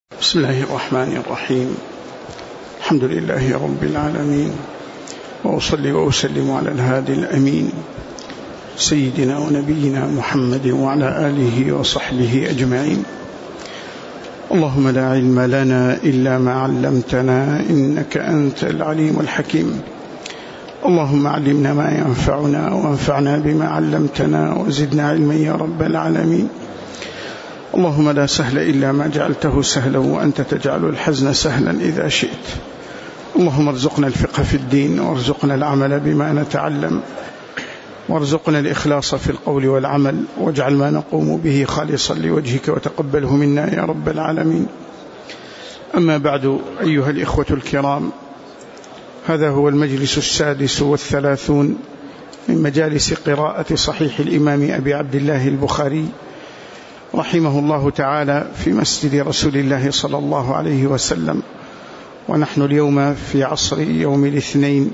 بسم الله الرحمن الرحيم. الحمد لله رب العالمين، وأصلي وأسلم على الهادي الأمين سيدنا ونبينا محمد وعلى آله وصحبه أجمعين. اللهم لا علم لنا إلا ما علمتنا إنك أنت العليم الحكيم. اللهم علمنا ما ينفعنا وانفعنا بما علمتنا وزدنا علما يا رب العالمين. اللهم لا سهل إلا ما جعلته سهلا وأنت تجعل الحزن سهلا إذا شئت. اللهم ارزقنا الفقه في الدين، وارزقنا العمل بما نتعلم، وارزقنا الإخلاص في القول والعمل، واجعل ما نقوم به خالصا لوجهك وتقبله منا يا رب العالمين. أما بعد، أيها الإخوة الكرام، هذا هو المجلس 36 من مجالس قراءة صحيح الإمام أبي عبد الله البخاري رحمه الله تعالى في مسجد رسول الله صلى الله عليه وسلم. ونحن اليوم في عصر يوم الاثنين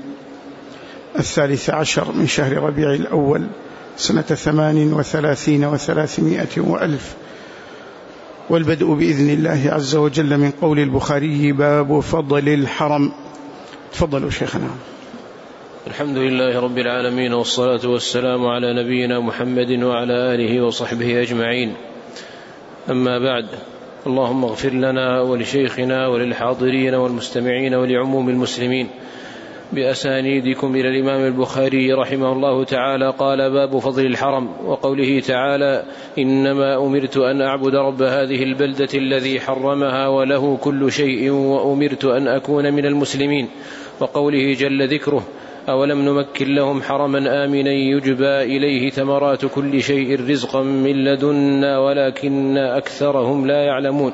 13 من شهر ربيع الأول سنة 38 و300 وألف، والبدء بإذن الله عز وجل من قول البخاري: باب فضل الحرم. تفضلوا شيخنا. الحمد لله رب العالمين، والصلاة والسلام على نبينا محمد وعلى آله وصحبه أجمعين. أما بعد، اللهم اغفر لنا ولشيخنا وللحاضرين والمستمعين ولعموم المسلمين بأسانيدكم إلى الإمام البخاري رحمه الله تعالى. قال: باب فضل الحرم. وقوله تعالى: إنما أمرت أن أعبد رب هذه البلدة الذي حرمها وله كل شيء وأمرت أن أكون من المسلمين. وقوله جل ذكره: أولم نمكن لهم حرما آمنا يجبى إليه ثمرات كل شيء رزقا من لدنا ولكن أكثرهم لا يعلمون.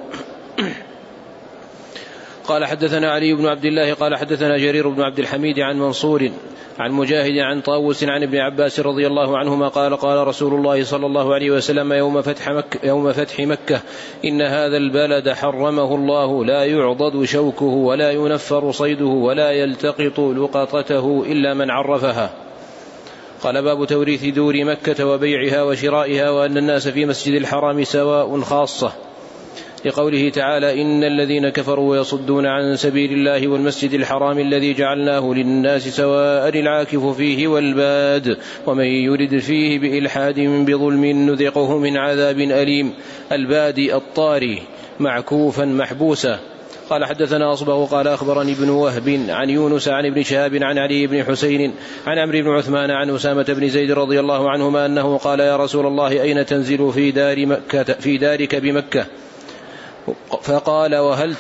قال: حدثنا علي بن عبد الله قال: حدثنا جرير بن عبد الحميد عن منصور عن مجاهد عن طاووس عن ابن عباس رضي الله عنهما قال: قال رسول الله صلى الله عليه وسلم يوم فتح مكة: إن هذا البلد حرمه الله، لا يعضد شوكه ولا ينفر صيده ولا يلتقط لقطته إلا من عرفها. قال: باب توريث دور مكة وبيعها وشرائها، وأن الناس في مسجد الحرام سواء خاصة، لقوله تعالى: إن الذين كفروا ويصدون عن سبيل الله والمسجد الحرام الذي جعلناه للناس سواء العاكف فيه والباد، ومن يرد فيه بإلحاد بظلم نذقه من عذاب أليم. الباد الطاري معكوفا محبوسا. قال: حدثنا أصبغ قال: أخبرني ابن وهب عن يونس عن ابن شهاب عن علي بن حسين عن عمرو بن عثمان عن أسامة بن زيد رضي الله عنهما أنه قال: يا رسول الله، أين تنزل في دارك بمكة؟ فقال: وهل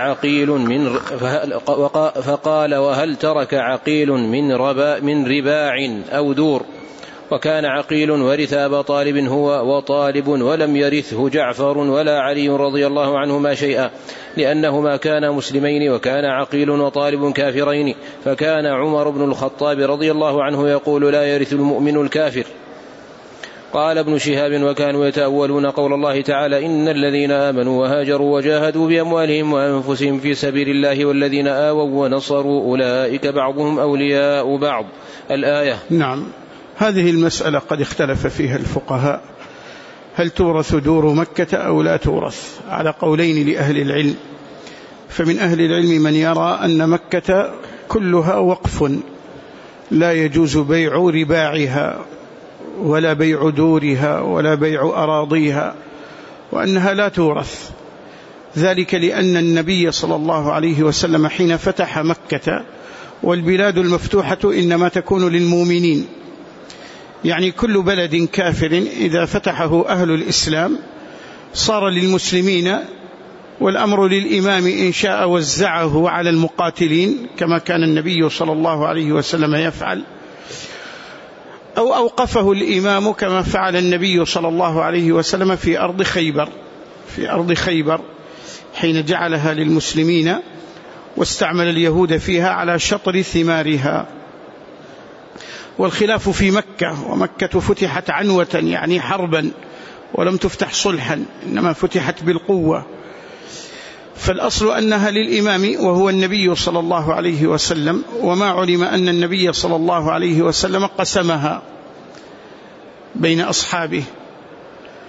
ترك عقيل من رباع أو دور؟ وكان عقيل ورث أبا طالب هو وطالب، ولم يرثه جعفر ولا علي رضي الله عنهما شيئا، لأنهما كانا مسلمين، وكان عقيل وطالب كافرين. فكان عمر بن الخطاب رضي الله عنه يقول: لا يرث المؤمن الكافر. قال ابن شهاب: وكانوا يتأولون قول الله تعالى: إن الذين آمنوا وهاجروا وجاهدوا بأموالهم وأنفسهم في سبيل الله والذين آووا ونصروا أولئك بعضهم أولياء بعض. الآية. نعم، هذه المسألة قد اختلف فيها الفقهاء: هل تورث دور مكة أو لا تورث؟ على قولين لأهل العلم. فمن أهل العلم من يرى أن مكة كلها وقف، لا يجوز بيع رباعها ولا بيع دورها ولا بيع أراضيها، وأنها لا تورث. ذلك لأن النبي صلى الله عليه وسلم حين فتح مكة، والبلاد المفتوحة إنما تكون للمؤمنين، يعني كل بلد كافر إذا فتحه أهل الإسلام صار للمسلمين، والأمر للإمام إن شاء وزعه على المقاتلين كما كان النبي صلى الله عليه وسلم يفعل، أو أوقفه الإمام كما فعل النبي صلى الله عليه وسلم في أرض خيبر حين جعلها للمسلمين، واستعمل اليهود فيها على شطر ثمارها. والخلاف في مكة، ومكة فتحت عنوة يعني حربا، ولم تفتح صلحا، إنما فتحت بالقوة. فالأصل أنها للإمام وهو النبي صلى الله عليه وسلم، وما علم أن النبي صلى الله عليه وسلم قسمها بين أصحابه.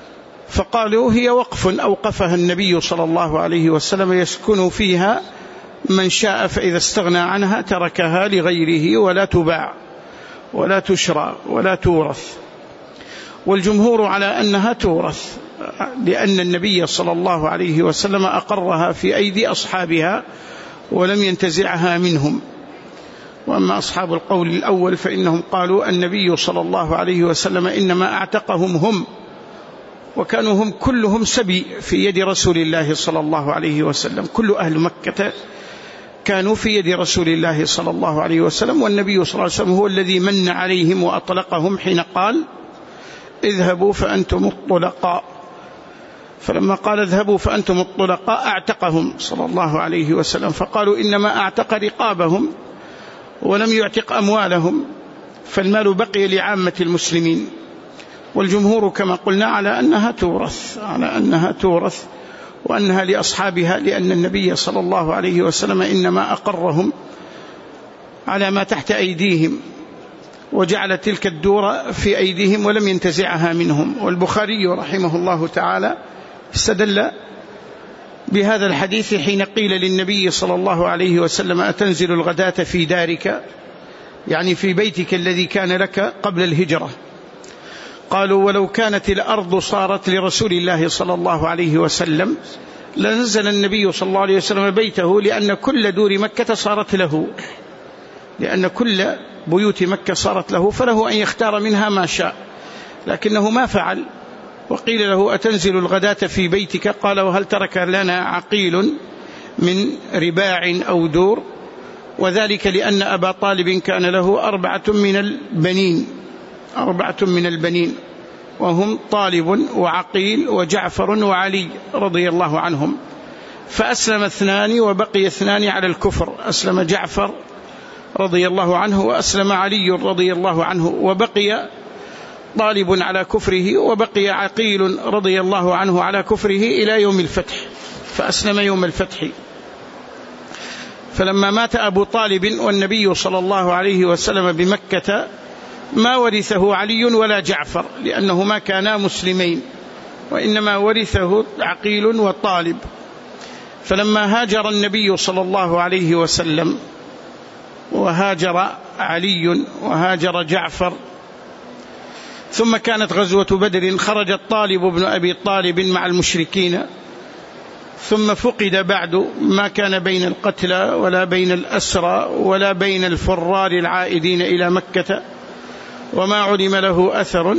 فقالوا هي وقف أوقفها النبي صلى الله عليه وسلم يسكن فيها من شاء، فإذا استغنى عنها تركها لغيره ولا تباع ولا تشرى ولا تورث. والجمهور على أنها تورث، لأن النبي صلى الله عليه وسلم أقرها في أيدي أصحابها ولم ينتزعها منهم. وأما أصحاب القول الأول فإنهم قالوا النبي صلى الله عليه وسلم إنما أعتقهم هم، وكانوا هم كلهم سبي في يد رسول الله صلى الله عليه وسلم، كل أهل مكة كانوا في يد رسول الله صلى الله عليه وسلم، والنبي صلى الله عليه وسلم هو الذي من عليهم وأطلقهم حين قال اذهبوا فأنتم الطلقاء. فلما قال اذهبوا فأنتم الطلقاء أعتقهم صلى الله عليه وسلم، فقالوا إنما أعتق رقابهم ولم يعتق أموالهم، فالمال بقي لعامة المسلمين. والجمهور كما قلنا على أنها تورث وأنها لأصحابها، لأن النبي صلى الله عليه وسلم إنما أقرهم على ما تحت أيديهم وجعل تلك الدور في أيديهم ولم ينتزعها منهم. والبخاري رحمه الله تعالى استدل بهذا الحديث حين قيل للنبي صلى الله عليه وسلم أتنزل الغداة في دارك، يعني في بيتك الذي كان لك قبل الهجرة. قالوا ولو كانت الأرض صارت لرسول الله صلى الله عليه وسلم لنزل النبي صلى الله عليه وسلم بيته، لأن كل دور مكة صارت له، لأن كل بيوت مكة صارت له، فله أن يختار منها ما شاء، لكنه ما فعل. وقيل له أتنزل الغداة في بيتك؟ قال وهل ترك لنا عقيل من رباع أو دور؟ وذلك لأن أبا طالب كان له 4 من البنين، وهم طالب وعقيل وجعفر وعلي رضي الله عنهم، فأسلم 2 وبقي 2 على الكفر، أسلم جعفر رضي الله عنه وأسلم علي رضي الله عنه، وبقي طالب على كفره، وبقي عقيل رضي الله عنه على كفره إلى يوم الفتح، فأسلم يوم الفتح. فلما مات أبو طالب والنبي صلى الله عليه وسلم بمكة ما ورثه علي ولا جعفر، لأنهما كانا مسلمين، وإنما ورثه عقيل وطالب. فلما هاجر النبي صلى الله عليه وسلم وهاجر علي وهاجر جعفر، ثم كانت غزوة بدر، خرج الطالب بن أبي طالب مع المشركين، ثم فقد بعد ما كان بين القتلى ولا بين الأسرى ولا بين الفرار العائدين إلى مكة، وما علم له أثر،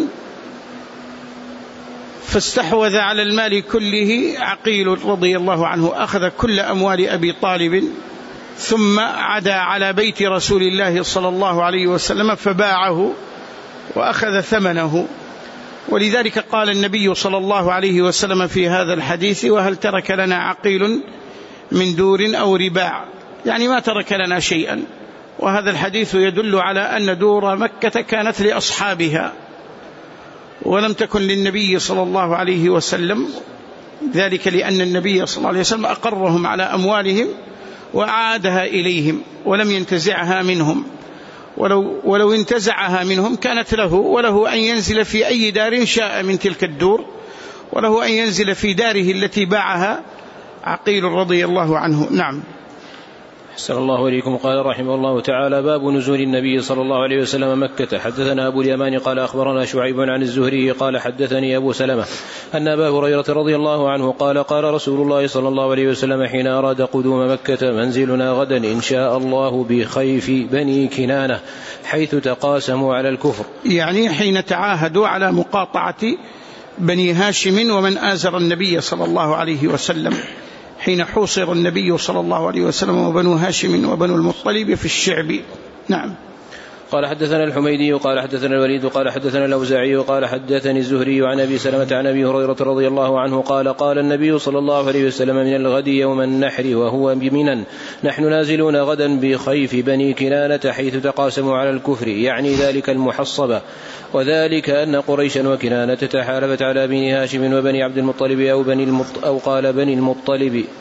فاستحوذ على المال كله عقيل رضي الله عنه، أخذ كل أموال أبي طالب، ثم عدا على بيت رسول الله صلى الله عليه وسلم فباعه وأخذ ثمنه. ولذلك قال النبي صلى الله عليه وسلم في هذا الحديث وهل ترك لنا عقيل من دور أو رباع، يعني ما ترك لنا شيئا. وهذا الحديث يدل على أن دور مكة كانت لأصحابها ولم تكن للنبي صلى الله عليه وسلم، ذلك لأن النبي صلى الله عليه وسلم أقرهم على أموالهم وعادها إليهم ولم ينتزعها منهم، ولو انتزعها منهم كانت له، وله أن ينزل في أي دار شاء من تلك الدور، وله أن ينزل في داره التي باعها عقيل رضي الله عنه. نعم. أحسن الله إليكم. قال رحمه الله تعالى باب نزول النبي صلى الله عليه وسلم مكة. حدثنا أبو اليمان قال أخبرنا شعيب عن الزهري قال حدثني أبو سلمة أن أبا هريرة رضي الله عنه قال قال رسول الله صلى الله عليه وسلم حين أراد قدوم مكة منزلنا غدا إن شاء الله بخيف بني كنانة حيث تقاسموا على الكفر، يعني حين تعاهدوا على مقاطعة بني هاشم ومن آزر النبي صلى الله عليه وسلم، حين حوصر النبي صلى الله عليه وسلم وبنو هاشم وبنو المطلب في الشعب. نعم. قال حدثنا الحميدي قال حدثنا الوليد قال حدثنا الأوزاعي قال حدثني الزهري عن أبي سلمة عن أبي هريرة رضي الله عنه قال قال النبي صلى الله عليه وسلم من الغد يوم النحر وهو بمنى نحن نازلون غدا بخيف بني كنانة حيث تقاسموا على الكفر، يعني ذلك المحصبة، وذلك أن قريشا وكنانة تحالفت على بني هاشم وبني عبد المطلب أو قال بني المطلب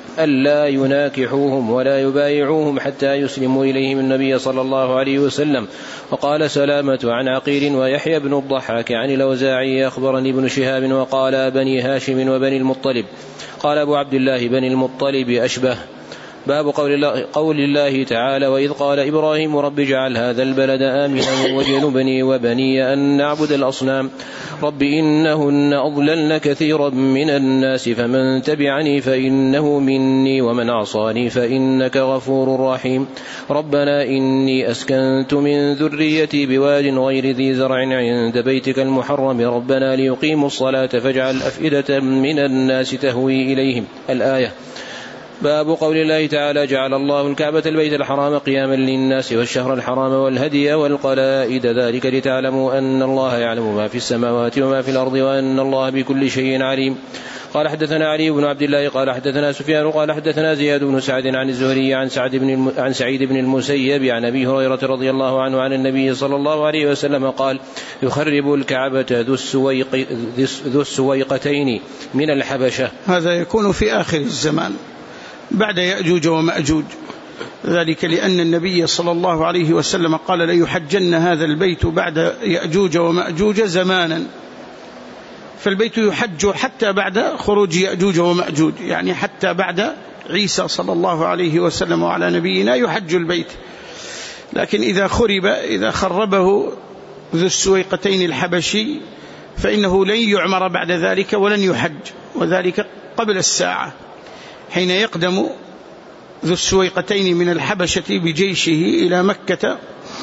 ألا يناكحوهم ولا يبايعوهم حتى يسلموا إليهم النبي صلى الله عليه وسلم. وقال سلامة عن عقيل ويحيى بن الضحاك عن الأوزاعي أخبرني ابن شهاب وقال بني هاشم وبني المطلب. قال أبو عبد الله بني المطلب أشبه. باب قول الله تعالى وإذ قال إبراهيم رب اجعل هذا البلد آمنا واجنبني وبني أن نعبد الأصنام رب إنهن أضللن كثيرا من الناس فمن تبعني فإنه مني ومن عصاني فإنك غفور رحيم ربنا إني أسكنت من ذريتي بواد غير ذي زرع عند بيتك المحرم ربنا ليقيموا الصلاة فاجعل أفئدة من الناس تهوي إليهم. الآية. باب قول الله تعالى جعل الله الكعبة البيت الحرام قياما للناس والشهر الحرام والهدي والقلائد ذلك لتعلموا أن الله يعلم ما في السماوات وما في الأرض وأن الله بكل شيء عليم. قال حدثنا علي بن عبد الله قال حدثنا سفيان قال حدثنا زياد بن سعد عن الزهري عن سعيد بن المسيب عن أبي هريرة رضي الله عنه عن النبي صلى الله عليه وسلم قال يخرب الكعبة ذو السويقتين من الحبشة. هذا يكون في آخر الزمان بعد يأجوج ومأجوج، ذلك لأن النبي صلى الله عليه وسلم قال ليحجن هذا البيت بعد يأجوج ومأجوج زمانا، فالبيت يحج حتى بعد خروج يأجوج ومأجوج، يعني حتى بعد عيسى صلى الله عليه وسلم وعلى نبينا يحج البيت. لكن إذا خربه ذو السويقتين الحبشي فإنه لن يعمر بعد ذلك ولن يحج، وذلك قبل الساعة حين يقدم ذو السويقتين من الحبشة بجيشه إلى مكة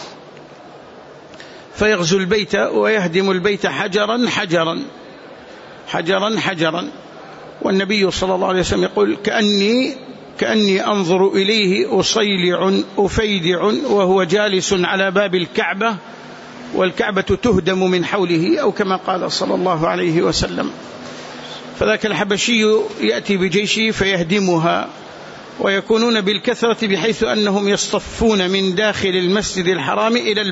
فيغزو البيت ويهدم البيت حجرا حجرا حجرا حجرا. والنبي صلى الله عليه وسلم يقول كأني أنظر إليه أصيلع أفيدع وهو جالس على باب الكعبة والكعبة تهدم من حوله، أو كما قال صلى الله عليه وسلم. فذاك الحبشي يأتي بجيشه فيهدمها، ويكونون بالكثرة بحيث أنهم يصطفون من داخل المسجد الحرام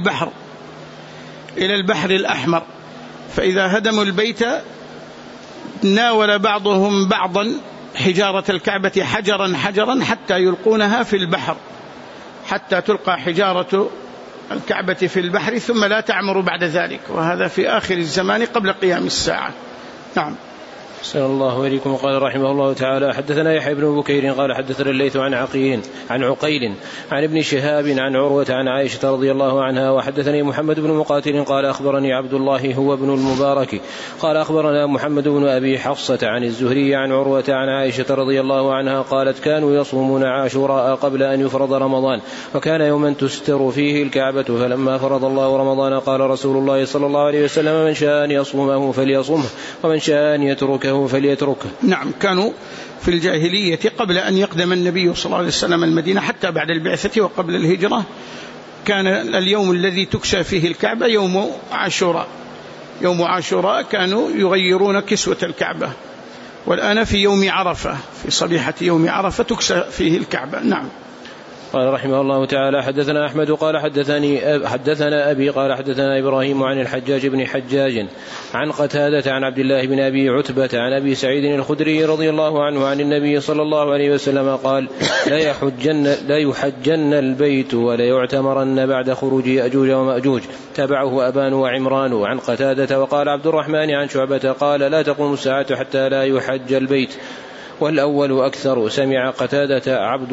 إلى البحر الأحمر، فإذا هدموا البيت ناول بعضهم بعضا حجارة الكعبة حجرا حجرا حتى يلقونها في البحر، حتى تلقى حجارة الكعبة في البحر ثم لا تعمر بعد ذلك، وهذا في آخر الزمان قبل قيام الساعة. نعم. صلى الله عليكم. قال رحمه الله تعالى حدثنا يحيى بن بكير قال حدثنا الليث عن عقيل عن ابن شهاب عن عروة عن عائشة رضي الله عنها. وحدثني محمد بن مقاتل قال أخبرني عبد الله هو ابن المبارك قال أخبرنا محمد بن أبي حفصة عن الزهري عن عروة عن عائشة رضي الله عنها قالت كانوا يصومون عاشوراء قبل أن يفرض رمضان، وكان يوما تستر فيه الكعبة، فلما فرض الله رمضان قال رسول الله صلى الله عليه وسلم من شاء أن يصومه فليصومه ومن شاء أن يتركه فليتركه. نعم، كانوا في الجاهلية قبل أن يقدم النبي صلى الله عليه وسلم المدينة حتى بعد البعثة وقبل الهجرة كان اليوم الذي تكسى فيه الكعبة يوم عاشوراء. يوم عاشوراء كانوا يغيرون كسوة الكعبة، والآن في يوم عرفة، في صبيحة يوم عرفة تكسى فيه الكعبة. نعم. قال رحمه الله تعالى حدثنا أحمد قال حدثنا أبي قال حدثنا إبراهيم عن الحجاج بن حجاج عن قتادة عن عبد الله بن أبي عتبة عن أبي سعيد الخدري رضي الله عنه عن النبي صلى الله عليه وسلم قال لا يحجن البيت ولا يعتمرن بعد خروج يأجوج ومأجوج. تبعه أبان وعمران عن قتادة. وقال عبد الرحمن عن شعبة قال لا تقوم الساعة حتى لا يحج البيت، والأول أكثر. سمع قتادة عبد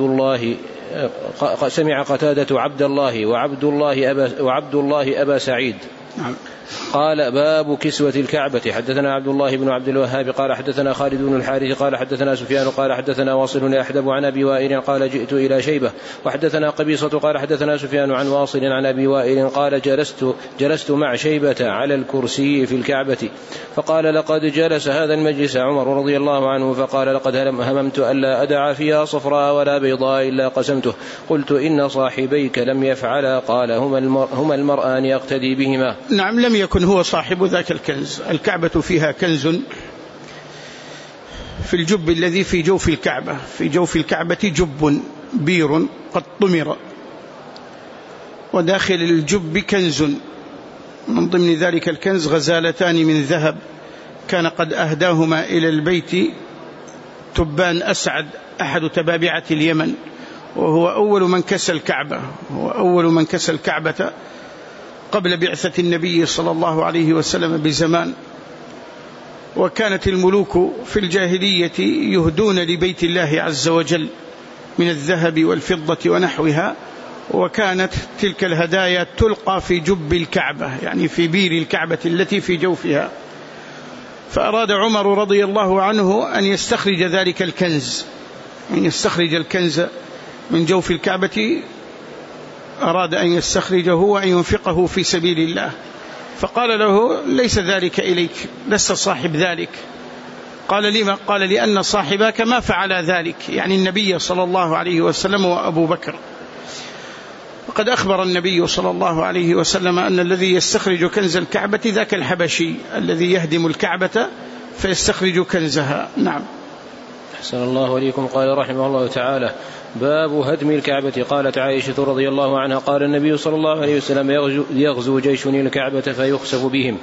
الله وعبد الله أبا سعيد. قال باب كسوة الكعبة. حدثنا عبد الله بن عبد الوهاب قال حدثنا خالد بن الحارث قال حدثنا سفيان قال حدثنا واصل يحدب عن أبي وائل قال جئت إلى شيبة. وحدثنا قبيصة قال حدثنا سفيان عن واصل عن أبي وائل قال جلست مع شيبة على الكرسي في الكعبة، فقال لقد جلس هذا المجلس عمر رضي الله عنه، فقال لقد هممت ألا أدع فيها صفراء ولا بيضاء إلا قسمته. قلت إن صاحبيك لم يفعلا. قال هما المرآن يقتدي بهما. نعم، لم يكن هو صاحب ذاك الكنز. الكعبة فيها كنز في الجب الذي في جوف الكعبة. في جوف الكعبة جب بير قد طمر، وداخل الجب كنز، من ضمن ذلك الكنز غزالتان من ذهب كان قد أهداهما إلى البيت تبان أسعد أحد تبابعة اليمن، وهو أول من كسى الكعبة، هو أول من كسى الكعبة قبل بعثة النبي صلى الله عليه وسلم بزمان. وكانت الملوك في الجاهلية يهدون لبيت الله عز وجل من الذهب والفضة ونحوها، وكانت تلك الهدايا تلقى في جب الكعبة، يعني في بير الكعبة التي في جوفها. فأراد عمر رضي الله عنه أن يستخرج ذلك الكنز، أن يستخرج الكنز من جوف الكعبة، أراد أن يستخرجه وأن ينفقه في سبيل الله. فقال له: ليس ذلك إليك، لست صاحب ذلك. قال: لما؟ قال: لأن صاحبك ما فعل ذلك، يعني النبي صلى الله عليه وسلم وأبو بكر. وقد أخبر النبي صلى الله عليه وسلم أن الذي يستخرج كنز الكعبة ذاك الحبشي الذي يهدم الكعبة فيستخرج كنزها. نعم. أحسن الله إليكم. قال رحمه الله تعالى: باب هدم الكعبة. قالت عائشة رضي الله عنها: قال النبي صلى الله عليه وسلم: يغزو جيش الكعبة فيخسف بهم.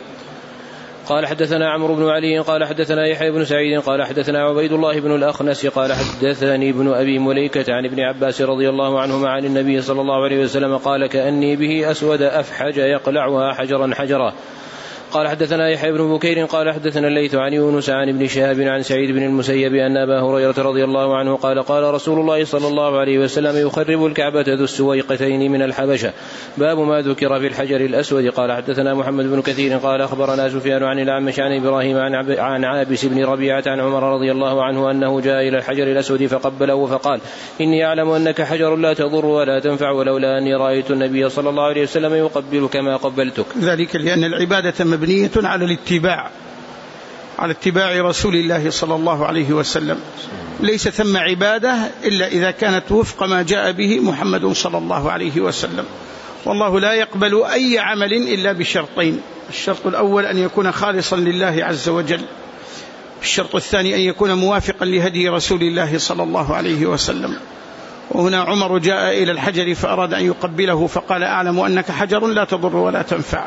قال حدثنا عمرو بن علي قال حدثنا يحيى بن سعيد قال حدثنا عبيد الله بن الأخنس قال حدثني ابن أبي مليكة عن ابن عباس رضي الله عنهما عن النبي صلى الله عليه وسلم قال: كأني به أسود أفحج يقلعها حجرا حجرا. قال حدثنا يحيى بن بكير قال حدثنا الليث عن يونس عن ابن شهاب عن سعيد بن المسيب أن أبا هريرة رضي الله عنه قال: قال رسول الله صلى الله عليه وسلم: يخرب الكعبة ذو السويقتين من الحبشة. باب ما ذكر في الحجر الأسود. قال حدثنا محمد بن كثير قال أخبرنا سفيان عن الأعمش عن إبراهيم عن عابس بن ربيعة عن عمر رضي الله عنه أنه جاء إلى الحجر الأسود فقبله فقال: إني أعلم أنك حجر لا تضر ولا تنفع، ولولا أني رأيت النبي صلى الله عليه وسلم يقبلك ما قبلتك. ذلك لأن العبادة مبنية على الاتباع، على اتباع رسول الله صلى الله عليه وسلم. ليس ثم عبادة إلا إذا كانت وفق ما جاء به محمد صلى الله عليه وسلم. والله لا يقبل أي عمل إلا بشرطين: الشرط الأول أن يكون خالصا لله عز وجل، الشرط الثاني أن يكون موافقا لهدي رسول الله صلى الله عليه وسلم. وهنا عمر جاء إلى الحجر فأراد أن يقبله فقال: أعلم أنك حجر لا تضر ولا تنفع،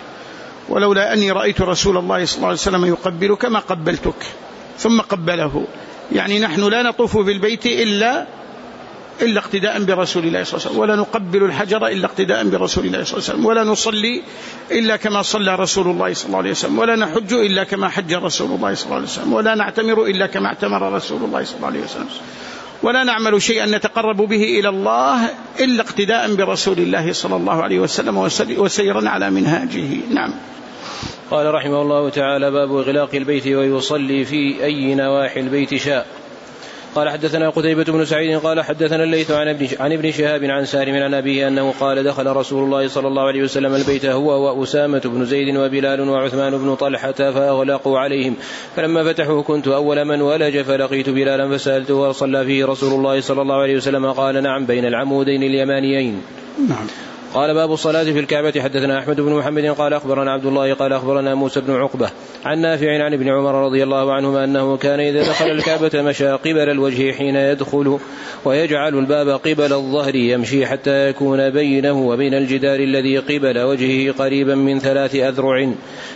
ولولا أني رأيت رسول الله صلى الله عليه وسلم يقبلك ما قبلتك. ثم قبله. يعني نحن لا نطوف بالبيت إلا اقتداء برسول الله صلى الله عليه وسلم، ولا نقبل الحجر إلا اقتداء برسول الله صلى الله عليه وسلم، ولا نصلي إلا كما صلى رسول الله صلى الله عليه وسلم، ولا نحج إلا كما حج رسول الله صلى الله عليه وسلم، ولا نعتمر إلا كما اعتمر رسول الله صلى الله عليه وسلم، ولا نعمل شيئا نتقرب به إلى الله إلا اقتداء برسول الله صلى الله عليه وسلم وسيرا على منهاجه. نعم. قال رحمه الله تعالى: باب إغلاق البيت ويصلي في أي نواحي البيت شاء. قال حدثنا قتيبة بن سعيد قال حدثنا الليث عن ابن شهاب عن سالم عن أبيه أنه قال: دخل رسول الله صلى الله عليه وسلم البيت هو وأسامة بن زيد وبلال وعثمان بن طلحة فأغلقوا عليهم، فلما فتحوا كنت أول من ولج فلقيت بلالا فسألته: وصلى فيه رسول الله صلى الله عليه وسلم؟ قال: نعم، بين العمودين اليمانيين. نعم. قال: باب الصلاة في الكعبة. حدثنا أحمد بن محمد قال أخبرنا عبد الله قال أخبرنا موسى بن عقبة عن نافع عن ابن عمر رضي الله عنهما أنه كان إذا دخل الكعبة مشى قبل الوجه حين يدخل، ويجعل الباب قبل الظهر يمشي حتى يكون بينه وبين الجدار الذي قبل وجهه قريبا من 3 أذرع،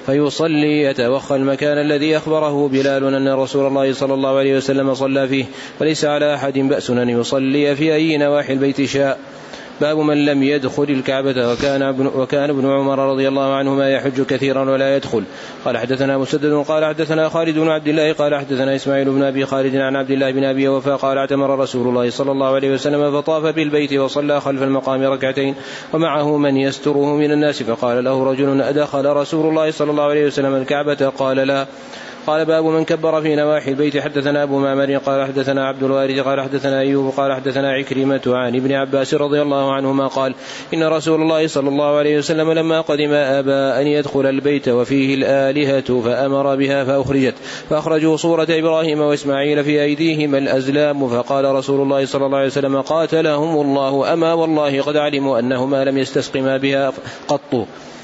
فيصلي يتوخى المكان الذي أخبره بلال أن رسول الله صلى الله عليه وسلم صلى فيه، وليس على أحد بأس أن يصلي في أي نواحي البيت شاء. باب من لم يدخل الكعبة وكان ابن عمر رضي الله عنهما يحج كثيرا ولا يدخل. قال حدثنا مسدد قال حدثنا خالد بن عبد الله قال حدثنا إسماعيل بن أبي خالد عن عبد الله بن أبي وفاء قال: اعتمر رسول الله صلى الله عليه وسلم فطاف بالبيت وصلى خلف المقام 2 ركعتين ومعه من يستره من الناس، فقال له رجل: أدخل رسول الله صلى الله عليه وسلم الكعبة؟ قال: لا. قال: باب من كبر في نواحي البيت. حدثنا أبو معمر قال حدثنا عبد الوارث قال حدثنا أيوب قال حدثنا عكرمة عن ابن عباس رضي الله عنهما قال: إن رسول الله صلى الله عليه وسلم لما قدم أبى أن يدخل البيت وفيه الآلهة فأمر بها فأخرجت، فأخرجوا صورة إبراهيم وإسماعيل في أيديهما الأزلام، فقال رسول الله صلى الله عليه وسلم: قاتلهم الله، أما والله قد علموا أنهما لم يستسقما بها قط.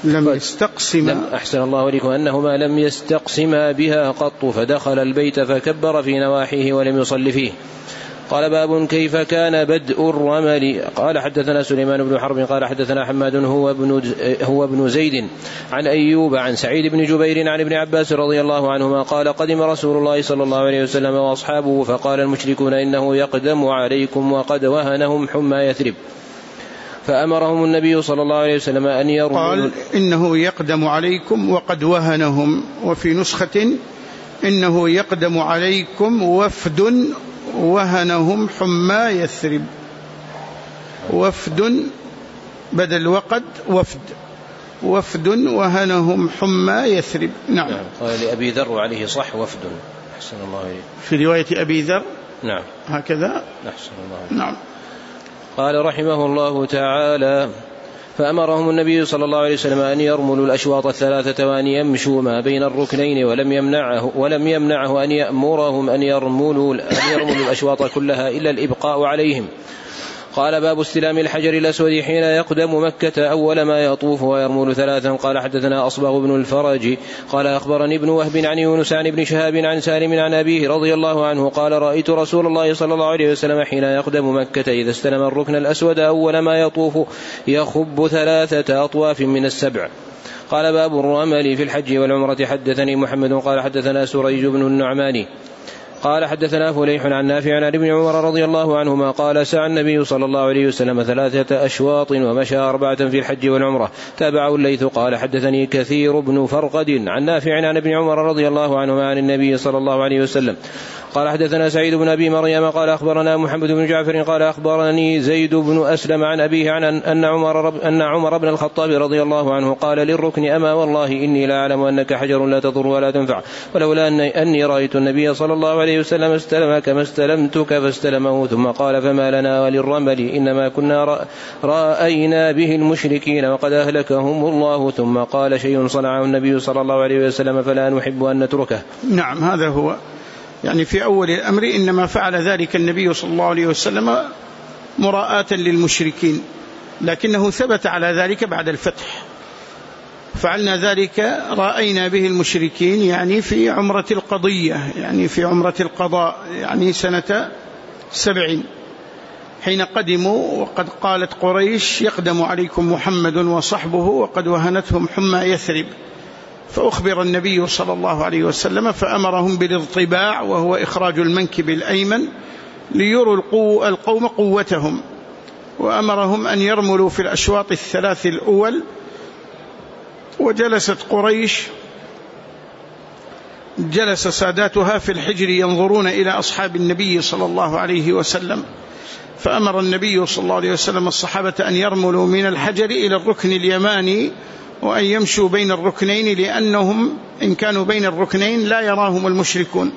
أحسن الله عليكم، أنهما لم يستقسما بها قط، فدخل البيت فكبر في نواحيه ولم يصل فيه. قال باب كيف كان بدء الرمل. قال حدثنا سليمان بن حرب قال حدثنا حماد هو ابن زيد عن أيوب عن سعيد بن جبير عن ابن عباس رضي الله عنهما قال قدم رسول الله صلى الله عليه وسلم وأصحابه فقال المشركون إنه يقدم عليكم وقد وهنهم حمى يثرب فأمرهم النبي صلى الله عليه وسلم أن يرموا. قال إنه يقدم عليكم وقد وهنهم، وفي نسخة إنه يقدم عليكم وفد وهنهم حمى يثرب. وفد بدل وقد وفد وهنهم حمى يثرب. نعم. قال لأبي ذر عليه صح وفد. أحسن الله إليك. في رواية أبي ذر نعم هكذا. أحسن الله إليك. نعم. قال رحمه الله تعالى فأمرهم النبي صلى الله عليه وسلم أن يرملوا الأشواط الثلاثة وأن يمشوا ما بين الركنين ولم يمنعه أن يأمرهم أن يرملوا الأشواط كلها إلا الإبقاء عليهم. قال باب استلام الحجر الأسود حين يقدم مكة أول ما يطوف ويرمل ثلاثا. قال حدثنا أصبغ بن الفرج قال أخبرني ابن وهب عن يونس عن ابن شهاب عن سالم عن أبيه رضي الله عنه قال رأيت رسول الله صلى الله عليه وسلم حين يقدم مكة إذا استلم الركن الأسود أول ما يطوف يخب 3 أطواف من 7. قال باب الرمل في الحج والعمرة. حدثني محمد قال حدثنا سريج بن النعماني قال حدثنا فليح عن نافع عن ابن عمر رضي الله عنهما قال سعى النبي صلى الله عليه وسلم 3 أشواط ومشى 4 في الحج والعمرة. تابعه الليث قال حدثني كثير بن فرقد عن نافع عن ابن عمر رضي الله عنهما عن النبي صلى الله عليه وسلم قال حدثنا سعيد بن أبي مريم قال أخبرنا محمد بن جعفر قال أخبرني زيد بن أسلم عن أبيه عن أن عمر بن الخطاب رضي الله عنه قال للركن أما والله إني لا أعلم أنك حجر لا تضر ولا تنفع ولولا أني رأيت النبي صلى الله عليه وسلم استلم كما استلمتك فاستلمه ثم قال فما لنا وللرمل إنما كنا رأينا به المشركين وقد أهلكهم الله ثم قال شيء صنعه النبي صلى الله عليه وسلم فلا نحب أن نتركه. نعم هذا هو يعني في أول الأمر إنما فعل ذلك النبي صلى الله عليه وسلم مراءة للمشركين، لكنه ثبت على ذلك بعد الفتح. فعلنا ذلك رأينا به المشركين يعني في عمرة القضية، يعني في عمرة القضاء، يعني سنة 70 حين قدموا وقد قالت قريش يقدم عليكم محمد وصحبه وقد وهنتهم حمى يثرب. فأخبر النبي صلى الله عليه وسلم فأمرهم بالاضطباع وهو إخراج المنكب الأيمن ليروا القوم قوتهم، وأمرهم أن يرملوا في الأشواط 3 الأول. وجلست قريش جلس ساداتها في الحجر ينظرون إلى أصحاب النبي صلى الله عليه وسلم، فأمر النبي صلى الله عليه وسلم الصحابة أن يرملوا من الحجر إلى الركن اليماني وأن يمشوا بين الركنين، لأنهم إن كانوا بين الركنين لا يراهم المشركون.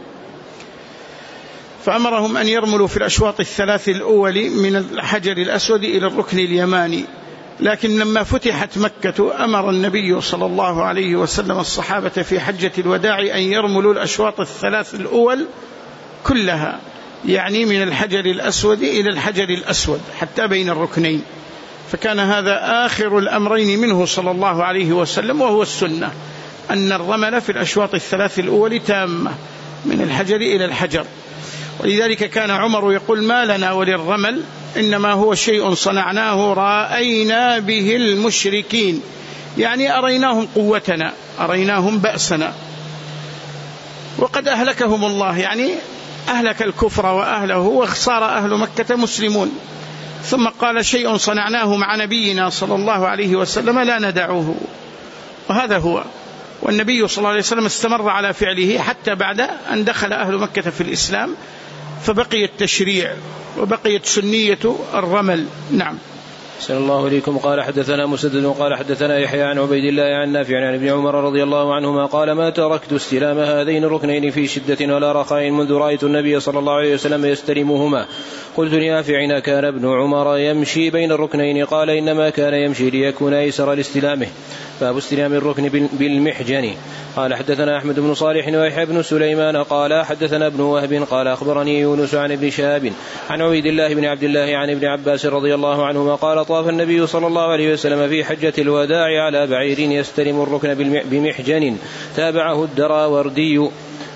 فأمرهم أن يرملوا في الأشواط 3 الأول من الحجر الأسود إلى الركن اليماني. لكن لما فتحت مكة أمر النبي صلى الله عليه وسلم الصحابة في حجة الوداع أن يرملوا الأشواط 3 الأول كلها، يعني من الحجر الأسود إلى الحجر الأسود حتى بين الركنين. فكان هذا آخر الأمرين منه صلى الله عليه وسلم، وهو السنة أن الرمل في الأشواط 3 الأول تامة من الحجر إلى الحجر. ولذلك كان عمر يقول ما لنا وللرمل إنما هو شيء صنعناه رأينا به المشركين، يعني أريناهم قوتنا أريناهم بأسنا وقد أهلكهم الله، يعني أهلك الكفر وأهله وصار أهل مكة مسلمون. ثم قال شيء صنعناه مع نبينا صلى الله عليه وسلم لا ندعوه، وهذا هو. والنبي صلى الله عليه وسلم استمر على فعله حتى بعد أن دخل أهل مكة في الإسلام، فبقي التشريع وبقيت سنية الرمل. نعم. أحسن الله إليكم. قال حدثنا مسدد قال حدثنا يحيى عن عبيد الله عن نافع عن ابن عمر رضي الله عنهما قال ما تركت استلام هذين الركنين في شدة ولا رخاء منذ رأيت النبي صلى الله عليه وسلم يستلمهما. قلت لنافع كان ابن عمر يمشي بين الركنين؟ قال إنما كان يمشي ليكون أيسر لاستلامه. باب استلام الركن بالمحجن. قال حدثنا أحمد بن صالح ويحيى بن سليمان قال حدثنا ابن وهب قال أخبرني يونس عن ابن شهاب عن عبيد الله بن عبد الله عن ابن عباس رضي الله عنهما قال طاف النبي صلى الله عليه وسلم في حجة الوداع على بعير يستلم الركن بمحجن. تابعه الدراوردي.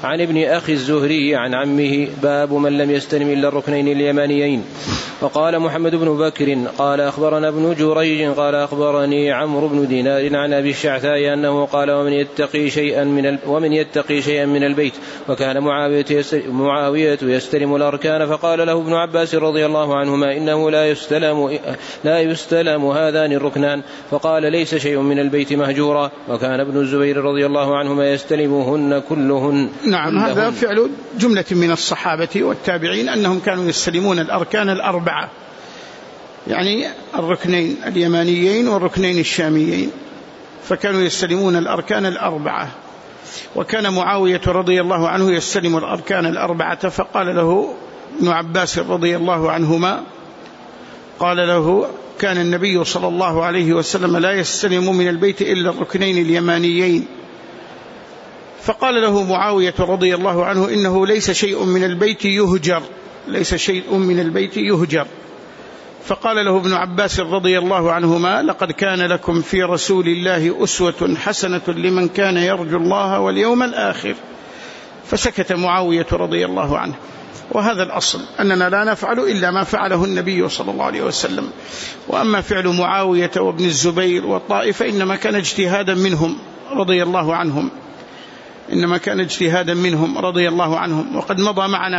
عن ابن أخي الزهري عن عمه باب من لم يستلم إلا الركنين اليمانيين. وقال محمد بن بكر قال أخبرنا ابن جريج قال أخبرني عمرو بن دينار عن أبي الشعثاء أنه قال ومن يتقي شيئا من البيت. وكان معاوية يستلم الأركان فقال له ابن عباس رضي الله عنهما إنه لا يستلم هذان الركنان، فقال ليس شيء من البيت مهجورا. وكان ابن الزبير رضي الله عنهما يستلمهن كلهن. نعم، هذا فعل جملة من الصحابة والتابعين أنهم كانوا يستلمون الأركان الأربعة، يعني الركنين اليمانيين والركنين الشاميين، فكانوا يستلمون الأركان الأربعة. وكان معاوية رضي الله عنه يستلم الأركان الأربعة، فقال له ابن عباس رضي الله عنهما قال له كان النبي صلى الله عليه وسلم لا يستلم من البيت إلا الركنين اليمانيين. فقال له معاوية رضي الله عنه إنه ليس شيء من البيت يهجر، ليس شيء من البيت يهجر. فقال له ابن عباس رضي الله عنهما لقد كان لكم في رسول الله أسوة حسنة لمن كان يرجو الله واليوم الآخر. فسكت معاوية رضي الله عنه. وهذا الأصل أننا لا نفعل إلا ما فعله النبي صلى الله عليه وسلم. وأما فعل معاوية وابن الزبير والطائفة إنما كان اجتهادا منهم رضي الله عنهم، إنما كان اجتهادا منهم رضي الله عنهم. وقد مضى معنا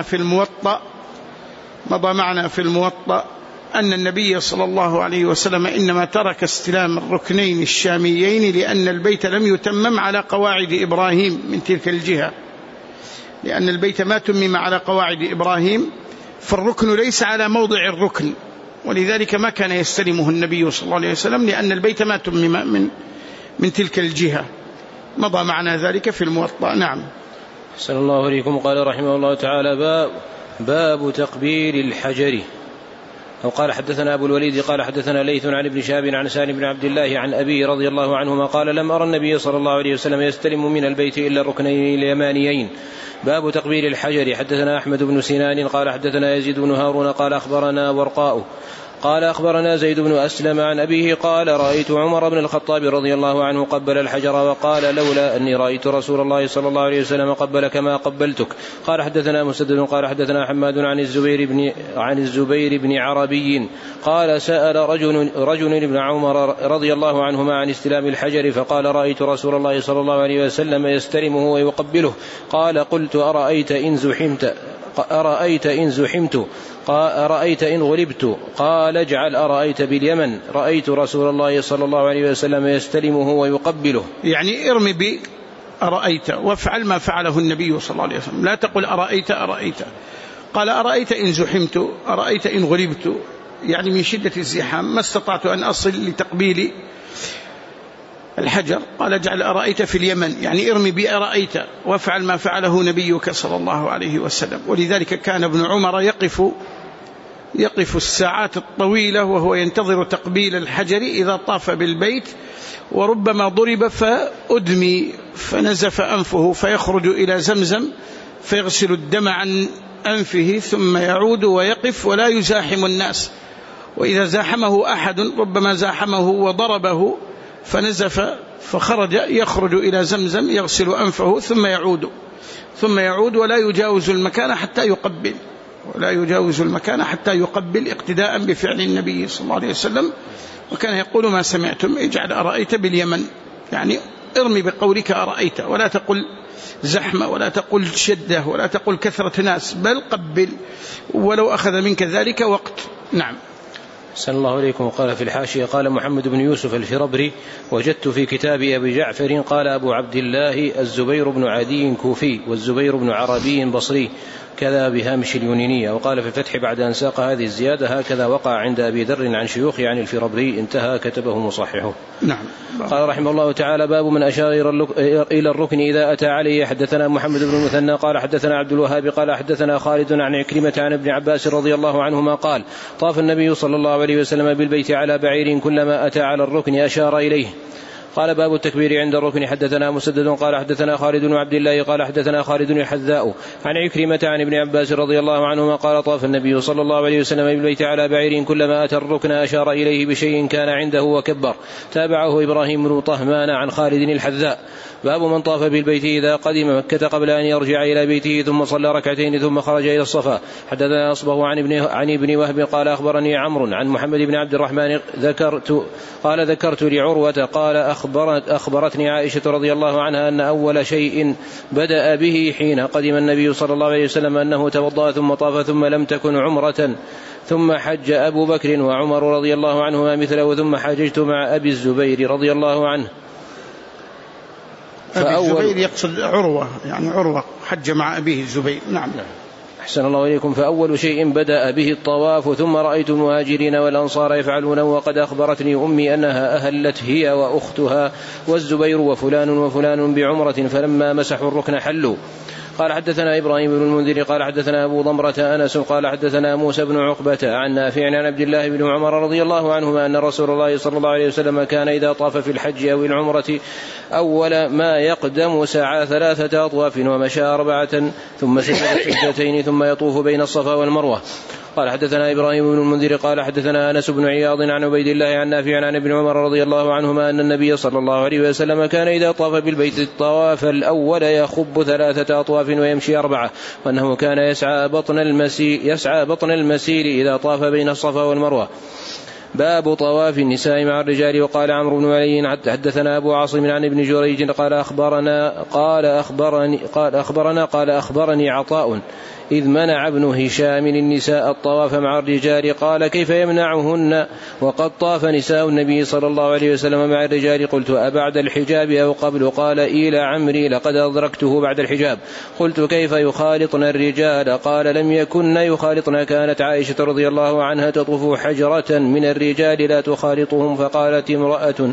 في الموطأ أن النبي صلى الله عليه وسلم إنما ترك استلام الركنين الشاميين لأن البيت لم يتمم على قواعد إبراهيم من تلك الجهة، لأن البيت ما تمم على قواعد إبراهيم، فالركن ليس على موضع الركن، ولذلك ما كان يستلمه النبي صلى الله عليه وسلم لأن البيت ما تمم من تلك الجهة. مضى معنا ذلك في الموطأ. نعم. صلى الله عليكم. قال رحمه الله تعالى باب تقبيل الحجر. أو قال حدثنا أبو الوليد قال حدثنا ليث عن ابن شهاب عن سالم بن عبد الله عن أبي رضي الله عنهما قال لم أرى النبي صلى الله عليه وسلم يستلم من البيت إلا الركنين اليمانيين. باب تقبيل الحجر. حدثنا أحمد بن سنان قال حدثنا يزيد بن هارون قال أخبرنا ورقاء قال أخبرنا زيد بن أسلم عن أبيه قال رأيت عمر بن الخطاب رضي الله عنه قبل الحجر وقال لولا أني رأيت رسول الله صلى الله عليه وسلم قبل كما قبلتك. قال حدثنا مسدد قال حدثنا حماد عن الزبير بن عربي قال سأل رجل ابن عمر رضي الله عنهما عن استلام الحجر فقال رأيت رسول الله صلى الله عليه وسلم يستلمه ويقبله. قال قلت أرأيت إن زحمت أرأيت إن غلبت؟ قال اجعل أرأيت باليمن رأيت رسول الله صلى الله عليه وسلم يستلمه ويقبله. يعني ارمي بأرأيت وافعل ما فعله النبي صلى الله عليه وسلم، لا تقل أرأيت. قال أرأيت إن زحمت أرأيت إن غلبت، يعني من شدة الزحام ما استطعت أن أصل لتقبيل الحجر. قال اجعل أرأيت في اليمن، يعني ارمي بأرأيت وافعل ما فعله نبيك صلى الله عليه وسلم. ولذلك كان ابن عمر يقف الساعات الطويلة وهو ينتظر تقبيل الحجر إذا طاف بالبيت، وربما ضرب فأدمي فنزف أنفه فيخرج إلى زمزم فيغسل الدم عن أنفه ثم يعود ويقف ولا يزاحم الناس. وإذا زاحمه أحد ربما زاحمه وضربه فنزف يخرج إلى زمزم يغسل أنفه ثم يعود ولا يجاوز المكان حتى يقبل اقتداء بفعل النبي صلى الله عليه وسلم. وكان يقول ما سمعتم اجعل أرأيت باليمن، يعني ارمي بقولك أرأيت، ولا تقل زحمة ولا تقل شدة ولا تقل كثرة ناس، بل قبل ولو أخذ منك ذلك وقت. نعم. صلى الله عليكم. قال في الحاشية قال محمد بن يوسف الفربري وجدت في كتاب أبي جعفر قال أبو عبد الله الزبير بن عدي كوفي والزبير بن عربي بصري كذا بهامش اليونينية. وقال في الفتح بعد أن ساق هذه الزيادة هكذا وقع عند أبي ذر عن شيوخه عن الفربري انتهى كتبه مصححه. نعم. قال رحمه الله تعالى باب من أشار إلى الركن إذا أتى عليه. حدثنا محمد بن المثنى قال حدثنا عبد الوهاب قال حدثنا خالد عن عكرمة عن ابن عباس رضي الله عنهما قال طاف النبي صلى الله عليه وسلم بالبيت على بعير كلما أتى على الركن أشار إليه. قال باب التكبير عند الركن. حدثنا مسدد قال حدثنا خالد بن عبد الله قال حدثنا خالد الحذاء عن عكرمة عن ابن عباس رضي الله عنهما قال طاف النبي صلى الله عليه وسلم بالبيت على بعير كلما أتى الركن أشار إليه بشيء كان عنده وكبر. تابعه إبراهيم بن طهمان عن خالد الحذاء. باب من طاف بالبيت إذا قدم مكة قبل أن يرجع إلى بيته ثم صلى ركعتين ثم خرج إلى الصفا. حدثنا أصبغ عن ابن وهب قال أخبرني عمرو عن محمد بن عبد الرحمن ذكرت لعروة قال أخبرتني عائشة رضي الله عنها أن أول شيء بدأ به حين قدم النبي صلى الله عليه وسلم أنه توضأ ثم طاف ثم لم تكن عمرة ثم حج أبو بكر وعمر رضي الله عنهما مثله ثم حججت مع أبي الزبير رضي الله عنه. أبي الزبير يقصد عروة، يعني عروة حج مع أبيه الزبير. نعم. أحسن الله إليكم. فأول شيء بدأ به الطواف ثم رأيت المهاجرين والأنصار يفعلون وقد أخبرتني أمي أنها أهلت هي وأختها والزبير وفلان وفلان بعمرة فلما مسحوا الركن حلوا. قال حدثنا إبراهيم بن المنذر قال حدثنا أبو ضمرة أنس قال حدثنا موسى بن عقبة عن نافع عن عبد الله بن عمر رضي الله عنهما أن رسول الله صلى الله عليه وسلم كان إذا طاف في الحج أو العمرة أول ما يقدم سعى 3 أطواف ومشى 4 ثم سجد سجدتين ثم يطوف بين الصفا والمروة. قال حدثنا إبراهيم بن المنذر قال حدثنا أنس بن عياض عن عبيد الله عن نافع عن ابن عمر رضي الله عنهما أن النبي صلى الله عليه وسلم كان إذا طاف بالبيت الطواف الأول يخب 3 أطواف ويمشي 4، وأنه كان يسعى بطن المسير إذا طاف بين الصفا والمروة. باب طواف النساء مع الرجال. وقال عمرو بن علي حدثنا أبو عاصم عن ابن جريج قال أخبرني عطاء إذ منع ابن هشام النساء الطواف مع الرجال قال كيف يمنعهن وقد طاف نساء النبي صلى الله عليه وسلم مع الرجال؟ قلت أبعد الحجاب أو قبل؟ قال إلى عمري لقد أدركته بعد الحجاب. قلت كيف يخالطن الرجال؟ قال لم يكن يخالطن، كانت عائشة رضي الله عنها تطوف حجرة من الرجال لا تخالطهم. فقالت امرأة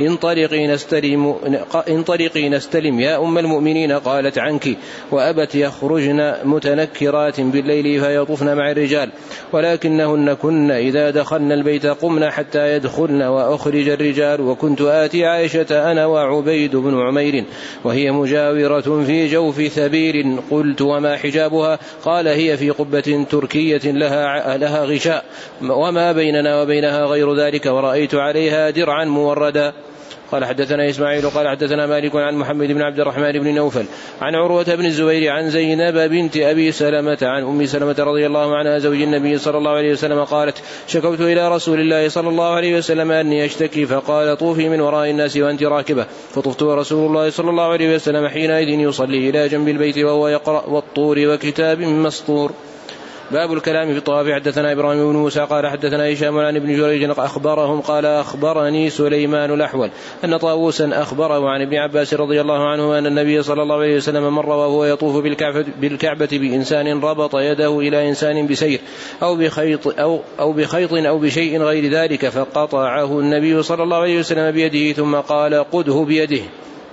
انطلقي نستلم يا أم المؤمنين، قالت عنك، وأبت يخرجن متنكرات بالليل فيطوفن مع الرجال، ولكنهن كن إذا دخلن البيت قمن حتى يدخلن وأخرج الرجال، وكنت آتي عائشة أنا وعبيد بن عمير وهي مجاورة في جوف ثبير. قلت وما حجابها؟ قال هي في قبة تركية لها غشاء وما بيننا وبينها غير ذلك، ورأيت عليها درعا موردا. قال حدثنا إسماعيل قال حدثنا مالك عن محمد بن عبد الرحمن بن نوفل عن عروة بن الزبير عن زينب بنت أبي سلمة عن أم سلمة رضي الله عنها زوج النبي صلى الله عليه وسلم قالت شكوت إلى رسول الله صلى الله عليه وسلم أني أشتكي، فقال طوفي من وراء الناس وأنت راكبة، فطفت ورسول الله صلى الله عليه وسلم حينئذ يصلي إلى جنب البيت وهو يقرأ والطور وكتاب مسطور. باب الكلام في الطواف. حدثنا إبراهيم بن موسى قال حدثنا هشام عن ابن جريج أخبرهم قال أخبرني سليمان الأحول أن طاووسا أخبره عن ابن عباس رضي الله عنه أن النبي صلى الله عليه وسلم مر وهو يطوف بالكعبة بإنسان ربط يده إلى إنسان بسير أو بخيط أو بشيء غير ذلك، فقطعه النبي صلى الله عليه وسلم بيده ثم قال قده بيده.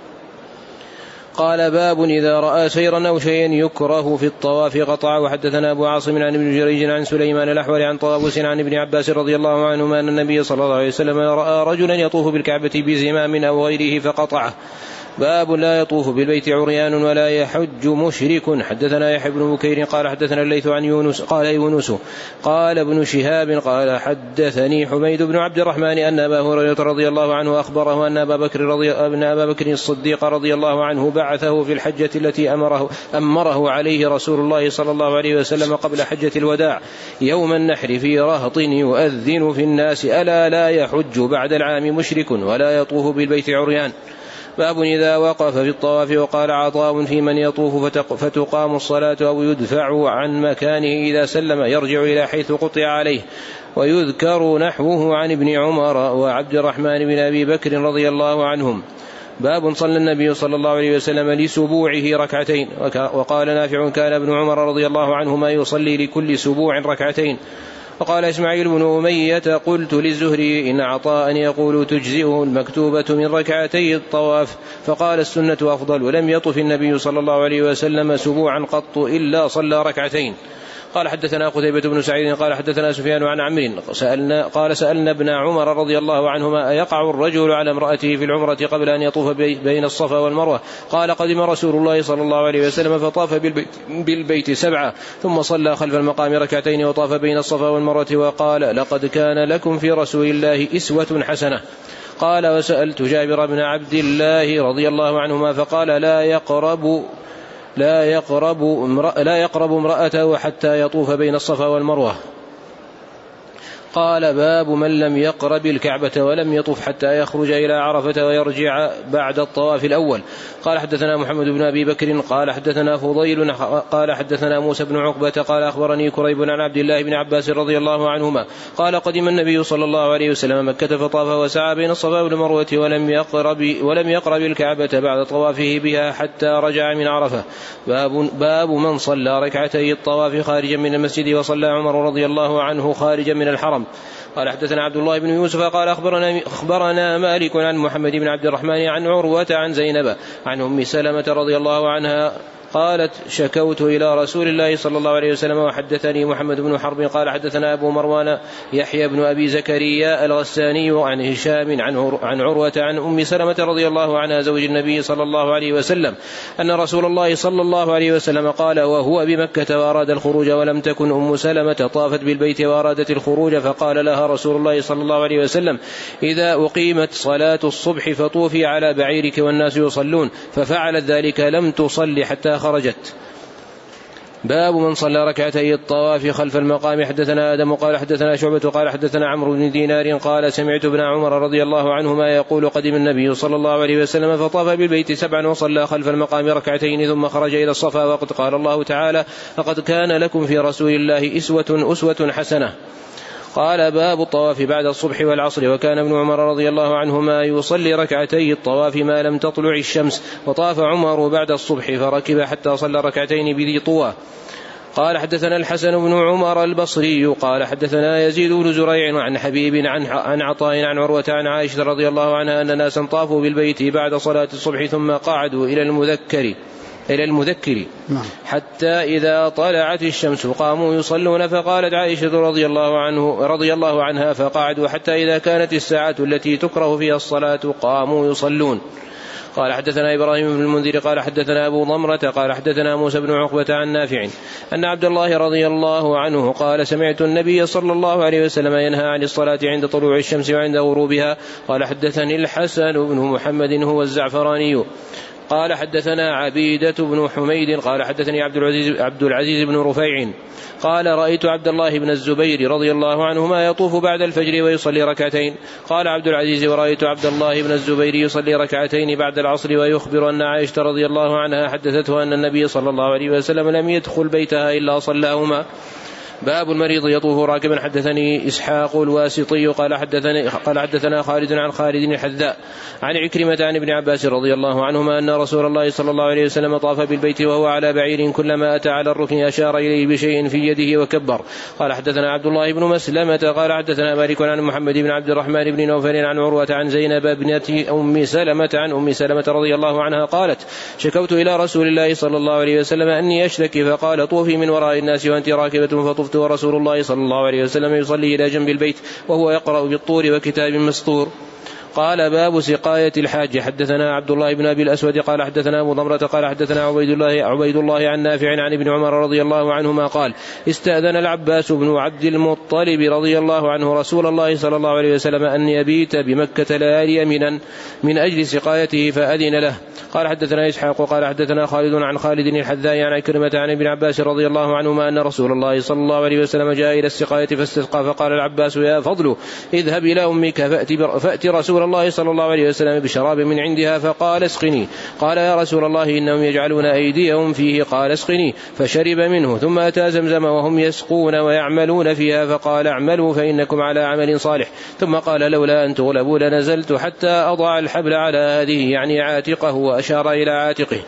قال باب إذا رأى سيرا أو شيئا يكره في الطواف قطعه. وحدثنا أبو عاصم عن ابن جريج عن سليمان الأحول عن طاووس عن ابن عباس رضي الله عنهما أن النبي صلى الله عليه وسلم رأى رجلا يطوف بالكعبة بزمام أو غيره فقطعه. باب لا يطوف بالبيت عريان ولا يحج مشرك. حدثنا يحيى بن بكير قال حدثنا الليث عن يونس قال ابن شهاب قال حدثني حميد بن عبد الرحمن أن أبا هريرة رضي الله عنه أخبره أن أبا بكر الصديق رضي الله عنه بعثه في الحجة التي أمره عليه رسول الله صلى الله عليه وسلم قبل حجة الوداع يوم النحر في رهط يؤذن في الناس ألا لا يحج بعد العام مشرك ولا يطوف بالبيت عريان. باب إذا وقف في الطواف. وقال عطاء في من يطوف فتقام الصلاة أو يدفع عن مكانه إذا سلم يرجع إلى حيث قطع عليه. ويذكر نحوه عن ابن عمر وعبد الرحمن بن أبي بكر رضي الله عنهم. باب صلى النبي صلى الله عليه وسلم لسبوعه ركعتين. وقال نافع كان ابن عمر رضي الله عنهما يصلي لكل سبوع ركعتين. وقال إسماعيل بن أمية قلت للزهري إن عطاء يقول تجزئه المكتوبة من ركعتي الطواف، فقال السنة أفضل، ولم يطف النبي صلى الله عليه وسلم سبوعا قط إلا صلى ركعتين. قال حدثنا قتيبة بن سعيد قال حدثنا سفيان عن عمرو سألنا ابن عمر رضي الله عنهما أيقع الرجل على امرأته في العمرة قبل أن يطوف بين الصفا والمروة؟ قال قدم رسول الله صلى الله عليه وسلم فطاف بالبيت 7 ثم صلى خلف المقام ركعتين وطاف بين الصفا والمروة وقال لقد كان لكم في رسول الله أسوة حسنة. قال وسألت جابر بن عبد الله رضي الله عنهما فقال لا يقرب امرأته حتى يطوف بين الصفا والمروة. قال باب من لم يقرب الكعبة ولم يطف حتى يخرج إلى عرفة ويرجع بعد الطواف الأول. قال حدثنا محمد بن أبي بكر قال حدثنا فضيل قال حدثنا موسى بن عقبة قال أخبرني كريب عن عبد الله بن عباس رضي الله عنهما قال قدم النبي صلى الله عليه وسلم مكة فطاف وسعى بين الصفا والمروة ولم يقرب الكعبة بعد طوافه بها حتى رجع من عرفة. باب من صلى ركعتي الطواف خارجا من المسجد وصلى عمر رضي الله عنه خارجا من الحرم. قال حدثنا عبد الله بن يوسف قال أخبرنا مالك عن محمد بن عبد الرحمن عن عروة عن زينب عن أم سلمة رضي الله عنها قالت شكوت إلى رسول الله صلى الله عليه وسلم وحدثني محمد بن حرب قال حدثنا أبو مروان يحيى بن أبي زكريا الغساني عن هشام عن عروة عن أم سلمة رضي الله عنها زوج النبي صلى الله عليه وسلم أن رسول الله صلى الله عليه وسلم قال وهو بمكة وأراد الخروج ولم تكن أم سلمة طافت بالبيت وأرادت الخروج فقال لها رسول الله صلى الله عليه وسلم إذا أقيمت صلاة الصبح فطوفي على بعيرك والناس يصلون ففعلت ذلك لم تصل حتى خرجت. باب من صلى ركعتي الطواف خلف المقام. حدثنا آدم قال حدثنا شعبة قال حدثنا عمرو بن دينار قال سمعت ابن عمر رضي الله عنهما يقول قدم النبي صلى الله عليه وسلم فطاف بالبيت 7 وصلى خلف المقام ركعتين ثم خرج إلى الصفا وقد قال الله تعالى لقد كان لكم في رسول الله أسوة حسنة. قال باب الطواف بعد الصبح والعصر. وكان ابن عمر رضي الله عنهما يصلي ركعتي الطواف ما لم تطلع الشمس وطاف عمر بعد الصبح فركب حتى صلى ركعتين بذي طوى. قال حدثنا الحسن بن عمر البصري قال حدثنا يزيد بن زريع عن حبيب عن عطاء عن عروة عن عائشة رضي الله عنها أن ناسا طافوا بالبيت بعد صلاة الصبح ثم قعدوا إلى المذكر حتى إذا طلعت الشمس قاموا يصلون فقالت عائشة رضي الله عنها فقعدوا حتى إذا كانت الساعة التي تكره فيها الصلاة قاموا يصلون. قال حدثنا إبراهيم بن المنذر قال حدثنا أبو ضمرة قال حدثنا موسى بن عقبة عن نافع أن عبد الله رضي الله عنه قال سمعت النبي صلى الله عليه وسلم ينهى عن الصلاة عند طلوع الشمس وعند غروبها. قال حدثني الحسن بن محمد هو الزعفراني قال حدثنا عبيدة بن حميد قال حدثني عبد العزيز بن رفيع قال رأيت عبد الله بن الزبير رضي الله عنهما يطوف بعد الفجر ويصلي ركعتين. قال عبد العزيز ورأيت عبد الله بن الزبير يصلي ركعتين بعد العصر ويخبر أن عائشة رضي الله عنها حدثته أن النبي صلى الله عليه وسلم لم يدخل بيتها إلا صلاهما. باب المريض يطوف راكبا. حدثني إسحاق الواسطي قال حدثنا خالد عن خالد الحذاء عن عكرمة عن ابن عباس رضي الله عنهما أن رسول الله صلى الله عليه وسلم طاف بالبيت وهو على بعير كلما أتى على الركن أشار إليه بشيء في يده وكبر. قال حدثنا عبد الله بن مسلمة قال حدثنا مالك عن محمد بن عبد الرحمن بن نوفل عن عروة عن زينب ابنة أم سلمة عن أم سلمة رضي الله عنها قالت شكوت إلى رسول الله صلى الله عليه وسلم أني أشتكي فقال طوفي من وراء الناس وأنت راكبة فطفت ورسول الله صلى الله عليه وسلم يصلي إلى جنب البيت وهو يقرأ بالطور وكتاب مسطور. قال باب سقاية الحاج. حدثنا عبد الله بن أبي الأسود قال حدثنا أبو ضمرة قال حدثنا عبيد الله عن نافع عن ابن عمر رضي الله عنهما قال استأذن العباس بن عبد المطلب رضي الله عنه رسول الله صلى الله عليه وسلم أن يبيت بمكة ليالي من أجل سقايته فأذن له. قال حدثنا إسحاق قال حدثنا خالد عن خالد الحذاء عن عكرمة عن ابن عباس رضي الله عنهما أن رسول الله صلى الله عليه وسلم جاء إلى السقاية فاستسقى فقال العباس يا فضل اذهب إلى أمك فأت رسول الله صلى الله عليه وسلم بشراب من عندها فقال اسقني. قال يا رسول الله إنهم يجعلون أيديهم فيه قال اسقني فشرب منه. ثم أتى زمزم وهم يسقون ويعملون فيها فقال اعملوا فإنكم على عمل صالح. ثم قال لولا أن تغلبوا لنزلت حتى أضع الحبل على هذه يعني عاتقه وأشار إلى عاتقه.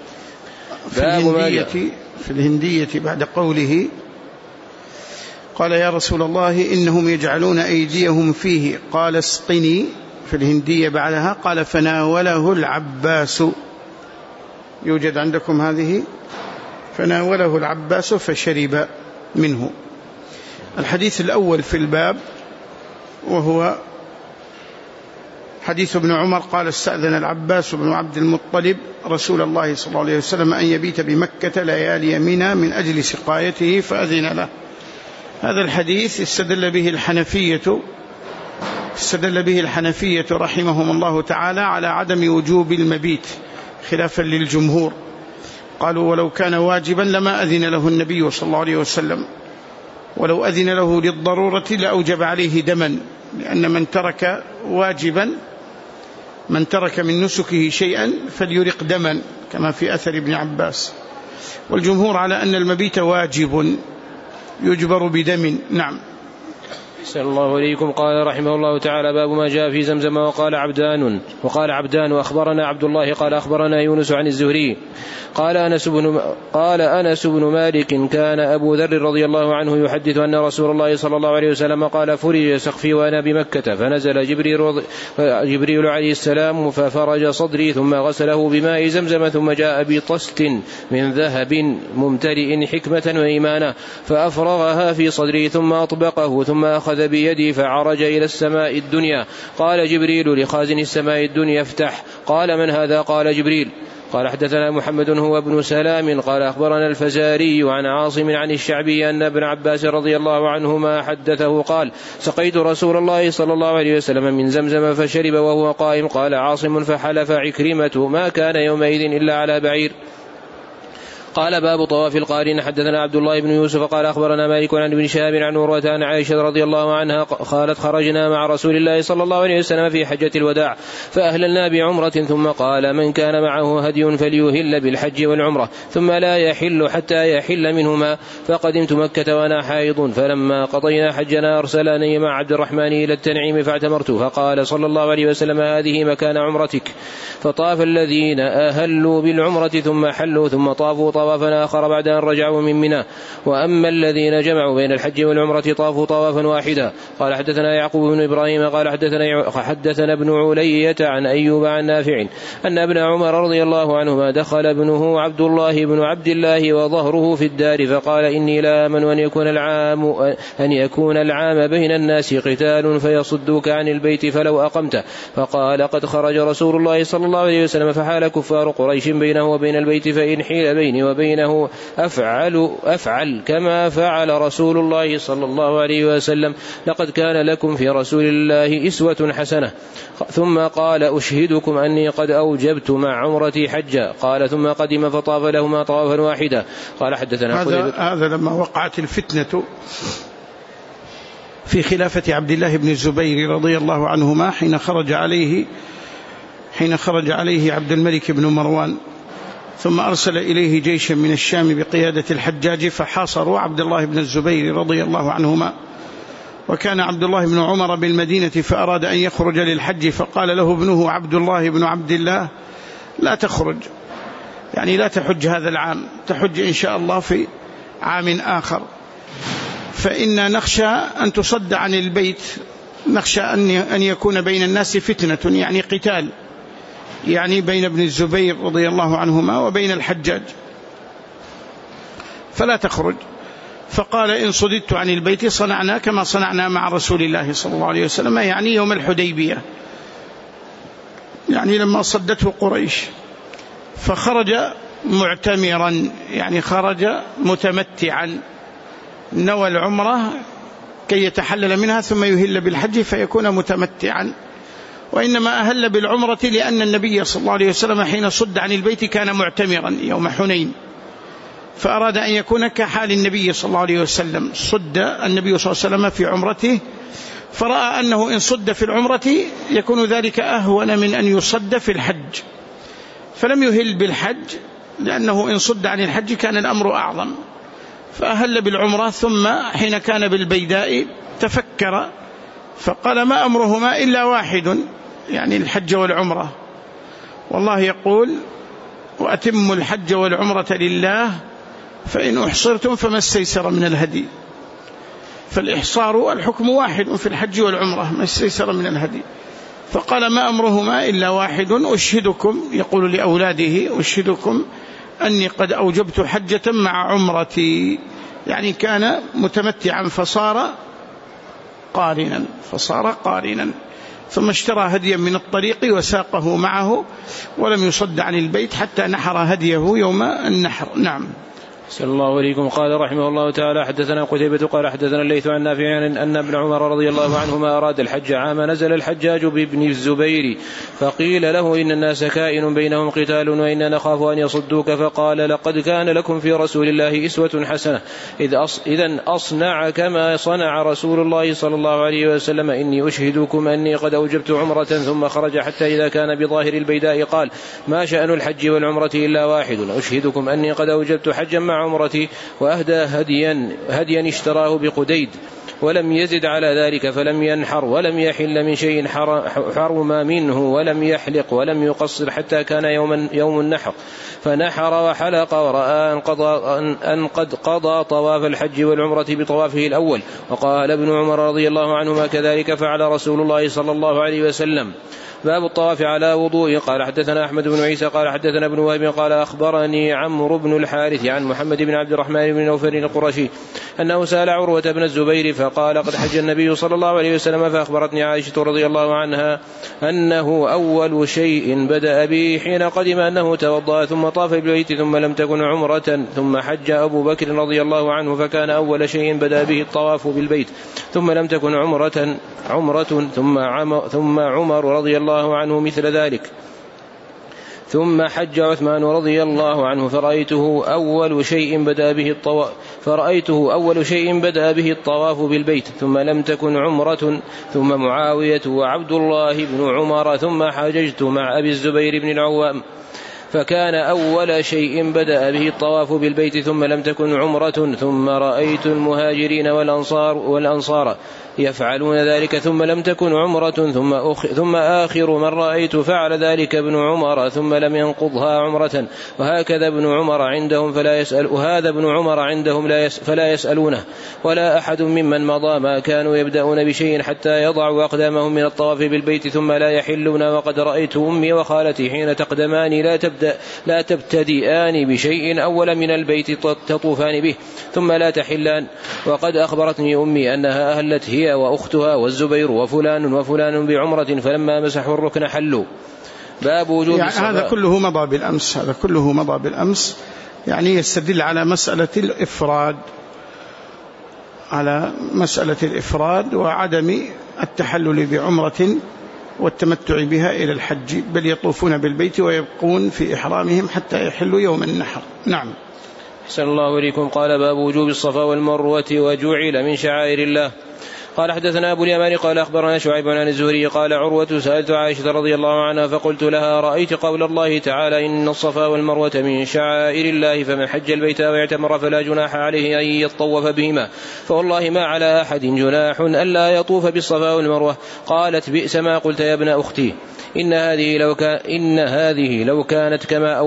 في الهندية بعد قوله قال يا رسول الله إنهم يجعلون أيديهم فيه قال اسقني في الهندية بعدها قال فناوله العباس. يوجد عندكم هذه فناوله العباس فشرب منه. الحديث الأول في الباب وهو حديث ابن عمر قال: استأذن العباس بن عبد المطلب رسول الله صلى الله عليه وسلم أن يبيت بمكة ليالي منى من أجل سقايته فأذن له. هذا الحديث استدل به الحنفية رحمهم الله تعالى على عدم وجوب المبيت خلافا للجمهور. قالوا: ولو كان واجبا لما أذن له النبي صلى الله عليه وسلم، ولو أذن له للضرورة لأوجب عليه دما، لأن من ترك من نسكه شيئا فليرق دما كما في أثر ابن عباس. والجمهور على أن المبيت واجب يجبر بدم. نعم. صلى الله عليكم. قال رحمه الله تعالى: باب ما جاء في زمزم. وقال عبدان وأخبرنا عبد الله قال أخبرنا يونس عن الزهري قال أنس بن مالك كان أبو ذر رضي الله عنه يحدث أن رسول الله صلى الله عليه وسلم قال: فرج سقفي وأنا بمكة، فنزل جبريل عليه السلام ففرج صدري ثم غسله بماء زمزم، ثم جاء بطست من ذهب ممتلئ حكمة وإيمانا فأفرغها في صدري ثم أطبقه، ثم أخذ بيدي فعرج إلى السماء الدنيا. قال جبريل لخازن السماء الدنيا: افتح. قال: من هذا؟ قال: جبريل. قال: حدثنا محمد هو ابن سلام قال أخبرنا الفزاري عن عاصم عن الشعبي أن ابن عباس رضي الله عنهما حدثه قال: سقيت رسول الله صلى الله عليه وسلم من زمزم فشرب وهو قائم. قال عاصم: فحلف عكرمة ما كان يومئذ إلا على بعير. قال: باب طواف القارين. حدثنا عبد الله بن يوسف قال أخبرنا مالك عن ابن شهاب عن عروة عن عائشة رضي الله عنها قالت: خرجنا مع رسول الله صلى الله عليه وسلم في حجة الوداع فأهللنا بعمرة، ثم قال: من كان معه هدي فليهل بالحج والعمرة ثم لا يحل حتى يحل منهما. فقدمت مكة وأنا حائض، فلما قضينا حجنا أرسلني مع عبد الرحمن إلى التنعيم فاعتمرت، فقال صلى الله عليه وسلم: هذه مكان عمرتك. فطاف الذين أهلوا بالعمرة ثم حلوا ثم طافوا طوافا آخر بعد أن رجعوا من منى، وأما الذين جمعوا بين الحج والعمرة طافوا طوافا واحدا. قال: حدثنا يعقوب بن إبراهيم قال حدثنا ابن علية عن أيوب عن نافع أن ابن عمر رضي الله عنهما دخل ابنه عبد الله بن عبد الله وظهره في الدار، فقال: إني لا آمن أن يكون العام بين الناس قتال فيصدوك عن البيت فلو أقمت. فقال: قد خرج رسول الله صلى الله عليه وسلم فحال كفار قريش بينه وبين البيت، فإن حيل بيني وبينه أفعل كما فعل رسول الله صلى الله عليه وسلم، لقد كان لكم في رسول الله أسوة حسنة. ثم قال: أشهدكم أني قد أوجبت مع عمرتي حجا. قال: ثم قدم فطاف لهما طوافا واحدا. قال: حدثنا هذا لما وقعت الفتنة في خلافة عبد الله بن الزبير رضي الله عنهما حين خرج عليه عبد الملك بن مروان، ثم أرسل إليه جيشا من الشام بقيادة الحجاج فحاصروا عبد الله بن الزبير رضي الله عنهما. وكان عبد الله بن عمر بالمدينة فأراد أن يخرج للحج، فقال له ابنه عبد الله بن عبد الله: لا تخرج، يعني لا تحج هذا العام، تحج إن شاء الله في عام آخر، فإنا نخشى أن تصد عن البيت، نخشى أن يكون بين الناس فتنة، يعني قتال، يعني بين ابن الزبير رضي الله عنهما وبين الحجاج، فلا تخرج. فقال: إن صددت عن البيت صنعنا كما صنعنا مع رسول الله صلى الله عليه وسلم، يعني يوم الحديبية، يعني لما صدته قريش. فخرج معتمرا، يعني خرج متمتعا، نوى العمرة كي يتحلل منها ثم يهل بالحج فيكون متمتعا. وإنما أهل بالعمرة لأن النبي صلى الله عليه وسلم حين صد عن البيت كان معتمرا يوم حنين، فأراد أن يكون كحال النبي صلى الله عليه وسلم. صد النبي صلى الله عليه وسلم في عمرته، فرأى أنه إن صد في العمرة يكون ذلك أهون من أن يصد في الحج، فلم يهل بالحج، لأنه إن صد عن الحج كان الأمر أعظم، فأهل بالعمرة. ثم حين كان بالبيداء تفكر فقال: ما أمرهما إلا واحد، يعني الحج والعمرة، والله يقول: وأتموا الحج والعمرة لله فإن أحصرتم فما استيسر من الهدي. فالإحصار الحكم واحد في الحج والعمرة، ما استيسر من الهدي. فقال: ما أمرهما إلا واحد، أشهدكم، يقول لأولاده: أشهدكم أني قد أوجبت حجة مع عمرتي، يعني كان متمتعا فصار قارنا ثم اشترى هديا من الطريق وساقه معه ولم يصد عن البيت حتى نحر هديه يوم النحر. نعم. صلى الله عليكم. قال رحمه الله تعالى حدثنا قتيبة قال حدثنا الليث عن نافع أن ابن عمر رضي الله عنهما أراد الحج عام نزل الحجاج بابن الزبير فقيل له إن الناس كائن بينهم قتال وإنا نخاف أن يصدوك فقال لقد كان لكم في رسول الله أسوة حسنة إذن أصنع كما صنع رسول الله صلى الله عليه وسلم إني أشهدكم أني قد أوجبت عمرة. ثم خرج حتى إذا كان بظاهر البيداء قال ما شأن الحج والعمرة إلا واحد أشهدكم أني قد أوجبت حجا مع عمرتي وأهدى هديا اشتراه بقديد ولم يزد على ذلك فلم ينحر ولم يحل من شيء حرم منه ولم يحلق ولم يقصر حتى كان يوم النحر فنحر وحلق ورأى أن قد قضى طواف الحج والعمرة بطوافه الأول. وقال ابن عمر رضي الله عنهما كذلك فعل رسول الله صلى الله عليه وسلم. باب الطواف على وضوء. قال حدثنا أحمد بن عيسى قال حدثنا ابن وهب قال أخبرني عمرو بن الحارث عن محمد بن عبد الرحمن بن نوفل القرشي أنه سأل عروة بن الزبير فقال قد حج النبي صلى الله عليه وسلم فأخبرتني عائشة رضي الله عنها أنه أول شيء بدأ به حين قدم أنه توضأ ثم طاف بالبيت ثم لم تكن عمرة ثم حج أبو بكر رضي الله عنه فكان أول شيء بدأ به الطواف بالبيت ثم لم تكن عمرة ثم عمر رضي الله عنه مثل ذلك ثم حج عثمان رضي الله عنه فرأيته أول شيء بدأ به الطواف بالبيت ثم لم تكن عمرة ثم معاوية وعبد الله بن عمر ثم حججت مع أبي الزبير بن العوام فكان أول شيء بدأ به الطواف بالبيت ثم لم تكن عمرة ثم رأيت المهاجرين والأنصار يفعلون ذلك ثم لم تكن عمرة ثم آخر من رأيت فعل ذلك ابن عمر ثم لم ينقضها عمرة وهكذا ابن عمر عندهم فلا يسألونه ولا أحد ممن مضى ما كانوا يبدأون بشيء حتى يضعوا أقدامهم من الطواف بالبيت ثم لا يحلون. وقد رأيت أمي وخالتي حين تقدمان لا تبتدئان بشيء أول من البيت تطوفان به ثم لا تحلان. وقد أخبرتني أمي أنها أهلت هي وأختها والزبير وفلان بعمرة فلما مسحوا الركن حلوا. باب وجوب يعني هذا كله مضى بالأمس يعني يستدل على مسألة الإفراد وعدم التحلل بعمرة والتمتع بها إلى الحج بل يطوفون بالبيت ويبقون في إحرامهم حتى يحلوا يوم النحر. نعم. أحسن الله إليكم. قال باب وجوب الصفا والمروة وجعل من شعائر الله. قال حدثنا أبو اليمان قال أخبرنا شعيب عن الزهري قال عروة سألت عائشة رضي الله عنها فقلت لها رأيت قول الله تعالى إن الصفا والمروة من شعائر الله فمن حج البيت واعتمر فلا جناح عليه أن يطوف بهما فوالله ما على أحد جناح ألا يطوف بالصفا والمروة. قالت بئس ما قلت يا ابن أختي إن هذه لو كانت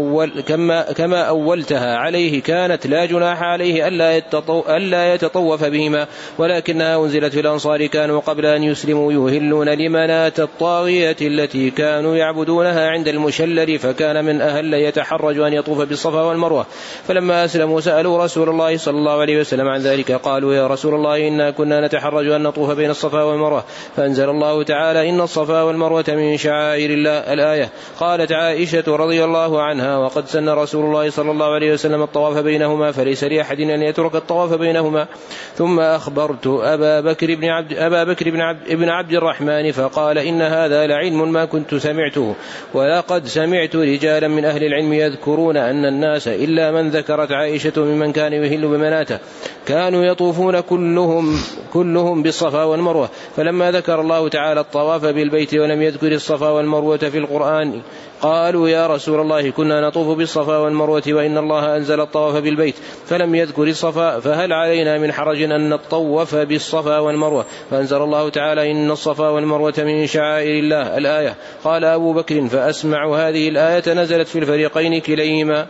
كما أولتها عليه كانت لا جناح عليه ألا يتطوف بهما ولكنها أنزلت في الأنصار كانوا قبل أن يسلموا يهلون لمناة الطاغية التي كانوا يعبدونها عند المشلل فكان من أهل يتحرج أن يطوف بالصفا والمروة فلما أسلموا سألوا رسول الله صلى الله عليه وسلم عن ذلك قالوا يا رسول الله إنا كنا نتحرج أن نطوف بين الصفا والمروة فأنزل الله تعالى إن الصفا والمروة من شعائر الله الآية. قالت عائشة رضي الله عنها وقد سن رسول الله صلى الله عليه وسلم الطواف بينهما فليس لأحد أن يترك الطواف بينهما. ثم أخبرت أبا بكر بن عبد الرحمن فقال إن هذا لعلم ما كنت سمعته ولقد سمعت رجالا من أهل العلم يذكرون أن الناس إلا من ذكرت عائشة ممن كان يهل بمناته كانوا يطوفون كلهم بالصفا والمروة فلما ذكر الله تعالى الطواف بالبيت ولم يذكر الصفا والمروة في القرآن قالوا يا رسول الله كنا نطوف بالصفا والمروة وإن الله أنزل الطواف بالبيت فلم يذكر الصفا فهل علينا من حرج أن نطوف بالصفا والمروة فأنزل الله تعالى إن الصفا والمروة من شعائر الله الآية. قال أبو بكر فأسمع هذه الآية نزلت في الفريقين كليهما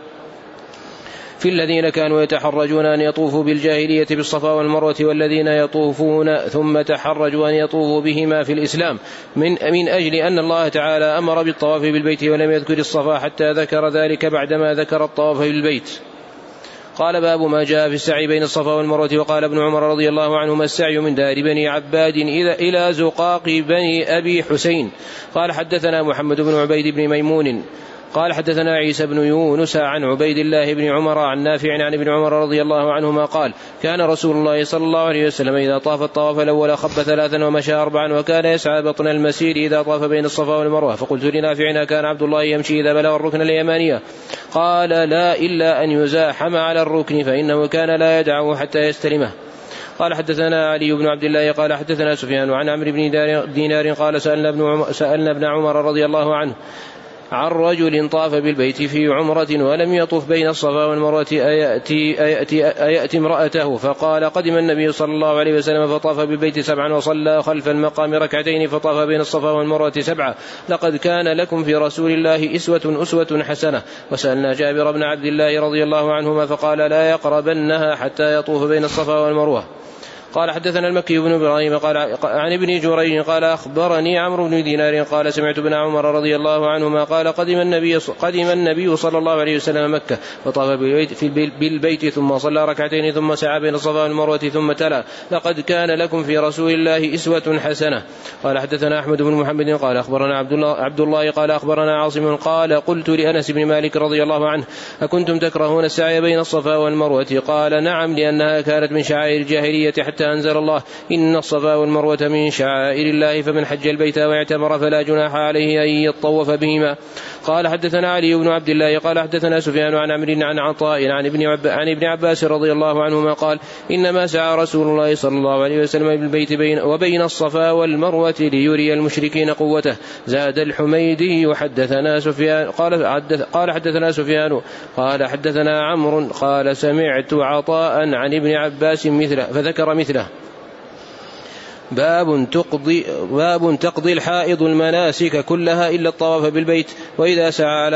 في الذين كانوا يتحرجون أن يطوفوا بالجاهلية بالصفا والمروة والذين يطوفون ثم تحرجوا أن يطوفوا بهما في الإسلام من أجل أن الله تعالى أمر بالطواف بالبيت ولم يذكر الصفا حتى ذكر ذلك بعدما ذكر الطواف بالبيت. قال باب ما جاء في السعي بين الصفا والمروة. وقال ابن عمر رضي الله عنهما السعي من دار بني عباد إلى زقاق بني أبي حسين. قال حدثنا محمد بن عبيد بن ميمون قال حدثنا عيسى بن يونس عن عبيد الله بن عمر عن نافع عن ابن عمر رضي الله عنهما قال كان رسول الله صلى الله عليه وسلم إذا طاف الطواف الأول خب 3 ومشى 4 وكان يسعى بطن المسير إذا طاف بين الصفا والمروة. فقلت لنافع كان عبد الله يمشي إذا بلغ الركن اليمانية؟ قال لا إلا أن يزاحم على الركن فإنه كان لا يدعه حتى يستلمه. قال حدثنا علي بن عبد الله قال حدثنا سفيان عن عمرو بن دينار قال سألنا ابن عمر رضي الله عنه عن رجل طاف بالبيت في عمرة ولم يطف بين الصفا والمروة أيأتي امرأته؟ فقال قدم النبي صلى الله عليه وسلم فطاف بالبيت 7 وصلى خلف المقام 2 فطاف بين الصفا والمروة 7 لقد كان لكم في رسول الله أسوة حسنة. وسألنا جابر بن عبد الله رضي الله عنهما فقال لا يقربنها حتى يطوف بين الصفا والمروة. قال حدثنا المكي بن إبراهيم قال عن ابن جريج قال أخبرني عمرو بن دينار قال سمعت ابن عمر رضي الله عنهما قال قدم النبي صلى الله عليه وسلم مكة فطاف بالبيت ثم صلى 2 ثم سعى بين الصفا والمروة ثم تلا لقد كان لكم في رسول الله أسوة حسنة. قال حدثنا أحمد بن محمد قال أخبرنا عبد الله قال أخبرنا عاصم قال قلت لأنس بن مالك رضي الله عنه أكنتم تكرهون السعي بين الصفا والمروة؟ قال نعم لأنها كانت من شعائر الجاهلية حتى أنزل الله إن الصفا والمروة من شعائر الله فمن حج البيت واعتمر فلا جناح عليه أن يطوف بهما. قال حدثنا علي بن عبد الله قال حدثنا سفيان عن عمرو عن عطاء عن ابن عباس رضي الله عنهما قال إنما سعى رسول الله صلى الله عليه وسلم بالبيت وبين الصفا والمروة ليري المشركين قوته. زاد الحميدي وحدثنا سفيان قال حدثنا سفيان قال حدثنا عمرو قال سمعت عطاء عن ابن عباس مثله فذكر مثله. باب تقضي الحائض المناسك كلها إلا الطواف بالبيت وإذا سعى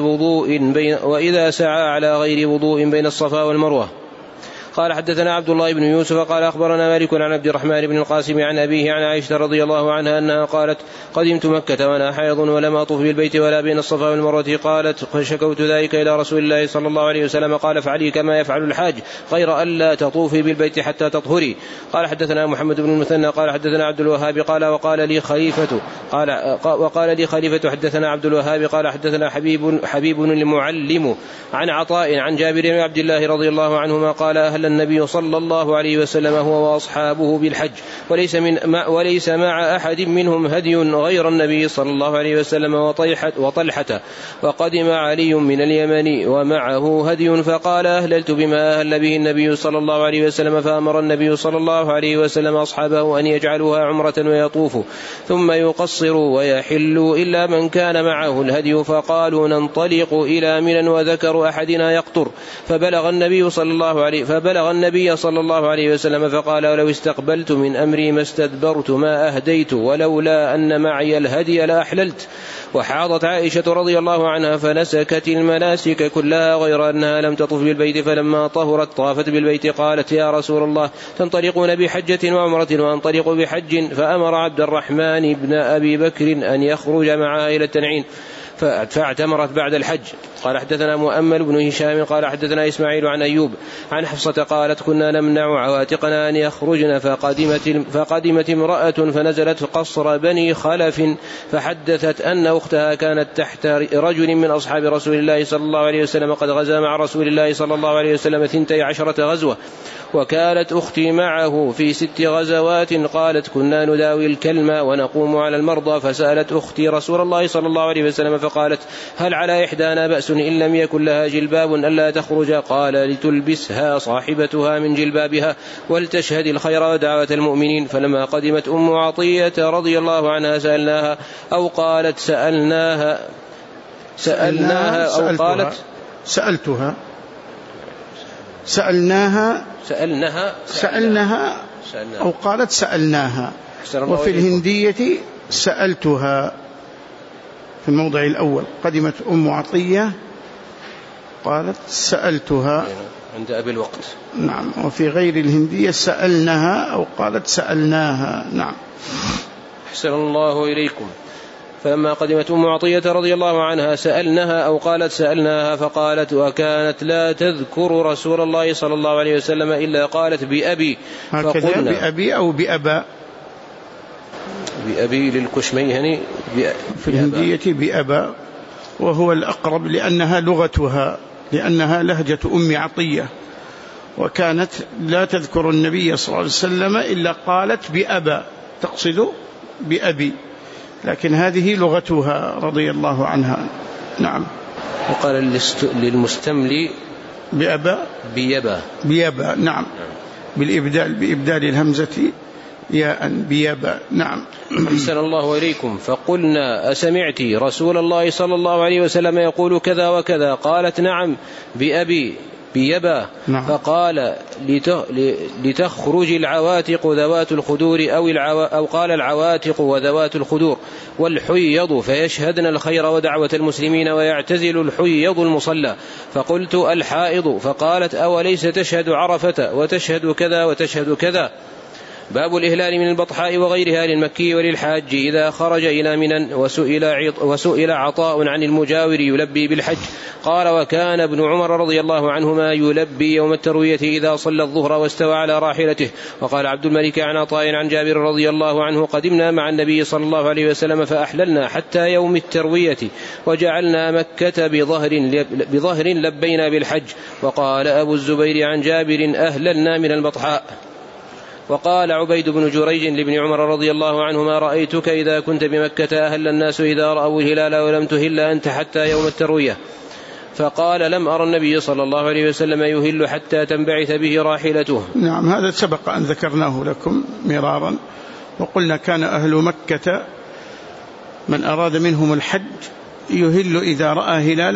على غير وضوء بين الصفا والمروة. قال حدثنا عبد الله بن يوسف قال أخبرنا مالك عن عبد الرحمن بن القاسم عن أبيه عن عائشة رضي الله عنها أنها قالت قدمت مكة وأنا حائض ولم أطف بالبيت ولا بين الصفا والمروة. قالت فشكوت ذلك إلى رسول الله صلى الله عليه وسلم قال فعلي كما يفعل الحاج غير ألا تطوفي بالبيت حتى تطهري. قال حدثنا محمد بن المثنى قال حدثنا عبد الوهاب قال وقال لي خليفة حدثنا عبد الوهاب قال حدثنا حبيب المعلم عن عطاء عن جابر بن عبد الله رضي الله عنهما قال أهل النبي صلى الله عليه وسلم هو وأصحابه بالحج وليس مع أحد منهم هدي غير النبي صلى الله عليه وسلم وطلحة. وقدم علي من اليمن ومعه هدي فقال أهللت بما أهل به النبي صلى الله عليه وسلم. فأمر النبي صلى الله عليه وسلم أصحابه أن يجعلوها عمرة ويطوفوا ثم يقصروا ويحلوا إلا من كان معه الهدي. فقالوا ننطلق إلى منى وذكر أحدنا يقطر. فبلغ النبي صلى الله عليه وسلم فقال لو استقبلت من أمري ما استدبرت ما أهديت ولولا أن معي الهدي لأحللت. وحاضت عائشة رضي الله عنها فنسكت المناسك كلها غير أنها لم تطف بالبيت فلما طهرت طافت بالبيت. قالت يا رسول الله تنطلقون بحجة وعمرة وانطلق بحج؟ فأمر عبد الرحمن بن أبي بكر أن يخرج معها إلى التنعيم فاعتمرت بعد الحج. قال حدثنا مؤمل بن هشام قال حدثنا إسماعيل عن أيوب عن حفصة قالت كنا نمنع عواتقنا أن يخرجن فقدمت امرأة فنزلت قصر بني خلف فحدثت أن أختها كانت تحت رجل من أصحاب رسول الله صلى الله عليه وسلم قد غزا مع رسول الله صلى الله عليه وسلم 12 غزوة وكانت أختي معه في 6 غزوات. قالت كنا نداوي الكلمة ونقوم على المرضى فسألت أختي رسول الله صلى الله عليه وسلم فقالت هل على إحدانا بأس إن لم يكن لها جلباب ألا تخرج؟ قال لتلبسها صاحبتها من جلبابها ولتشهد الخير ودعوة المؤمنين. فلما قدمت أم عطية رضي الله عنها سألناها أو قالت سألناها أو قالت سألناها أو قالت سألناها. وفي الهندية سألتها في الموضع الأول. قدمت أم عطية قالت سألتها عند أبي الوقت. نعم. وفي غير الهندية سألنها أو قالت سألناها. نعم. أحسن الله إليكم. فلما قدمت أم عطية رضي الله عنها سألناها أو قالت سألناها فقالت وكانت لا تذكر رسول الله صلى الله عليه وسلم إلا قالت بأبي. هكذا بأبي أو بأبا؟ بأبي للكشميهني في الهندية بأبا، وهو الأقرب لأنها لغتها، لأنها لهجة أم عطية، وكانت لا تذكر النبي صلى الله عليه وسلم إلا قالت بأبا، تقصد بأبي، لكن هذه لغتها رضي الله عنها. نعم. وقال للمستملي بأبا بيبا. بيبا نعم، بإبدال الهمزة ياء بيبا. نعم. أحسن الله إليكم. فقلنا أسمعت رسول الله صلى الله عليه وسلم يقول كذا وكذا؟ قالت نعم بأبي بيبا. نعم. فقال لتخرج العواتق ذوات الخدور أو قال العواتق وذوات الخدور والحيض فيشهدن الخير ودعوة المسلمين ويعتزل الحيض المصلى. فقلت الحائض؟ فقالت أوليس تشهد عرفة وتشهد كذا وتشهد كذا. باب الإهلال من البطحاء وغيرها للمكي وللحاج إذا خرج إلى منى. وسئل عطاء عن المجاور يلبي بالحج قال وكان ابن عمر رضي الله عنهما يلبي يوم التروية إذا صلى الظهر واستوى على راحلته. وقال عبد الملك عن عطاء عن جابر رضي الله عنه قدمنا مع النبي صلى الله عليه وسلم فأحللنا حتى يوم التروية وجعلنا مكة بظهر لبينا بالحج. وقال أبو الزبير عن جابر أهللنا من البطحاء. وقال عبيد بن جريج لابن عمر رضي الله عنهما رأيتك إذا كنت بمكة أهل الناس إذا رأوا الهلال ولم تهل أنت حتى يوم التروية. فقال لم أرى النبي صلى الله عليه وسلم يهل حتى تنبعث به راحلته. نعم، هذا سبق أن ذكرناه لكم مرارا، وقلنا كان أهل مكة من أراد منهم الحج يهل إذا رأى هلال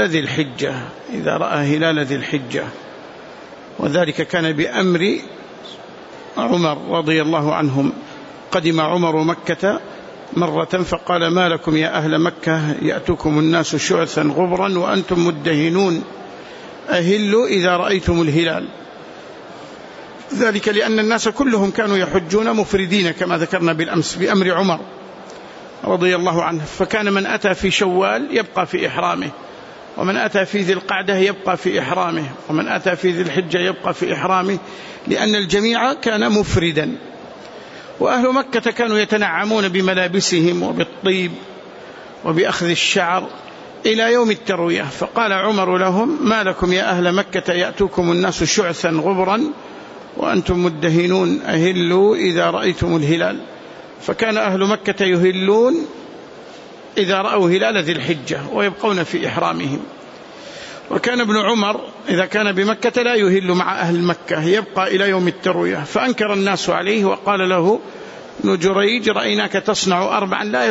ذي الحجة، وذلك كان بأمر عمر رضي الله عنهم. قدم عمر مكة مرة فقال ما لكم يا أهل مكة يأتكم الناس شعثا غبرا وأنتم مدهنون، أهلوا إذا رأيتم الهلال. ذلك لأن الناس كلهم كانوا يحجون مفردين كما ذكرنا بالأمس بأمر عمر رضي الله عنه، فكان من أتى في شوال يبقى في إحرامه، ومن أتى في ذي القعدة يبقى في إحرامه، ومن أتى في ذي الحجة يبقى في إحرامه، لأن الجميع كان مفردا. وأهل مكة كانوا يتنعمون بملابسهم وبالطيب وبأخذ الشعر إلى يوم التروية. فقال عمر لهم ما لكم يا أهل مكة يأتوكم الناس شعثا غبرا وأنتم مدهنون، أهلوا إذا رأيتم الهلال. فكان أهل مكة يهلون إذا رأوا هلال ذي الحجة ويبقون في إحرامهم. وكان ابن عمر إذا كان بمكة لا يهل مع أهل مكة، يبقى إلى يوم التروية. فأنكر الناس عليه وقال له ابن جريج رأيناك تصنع 4 لا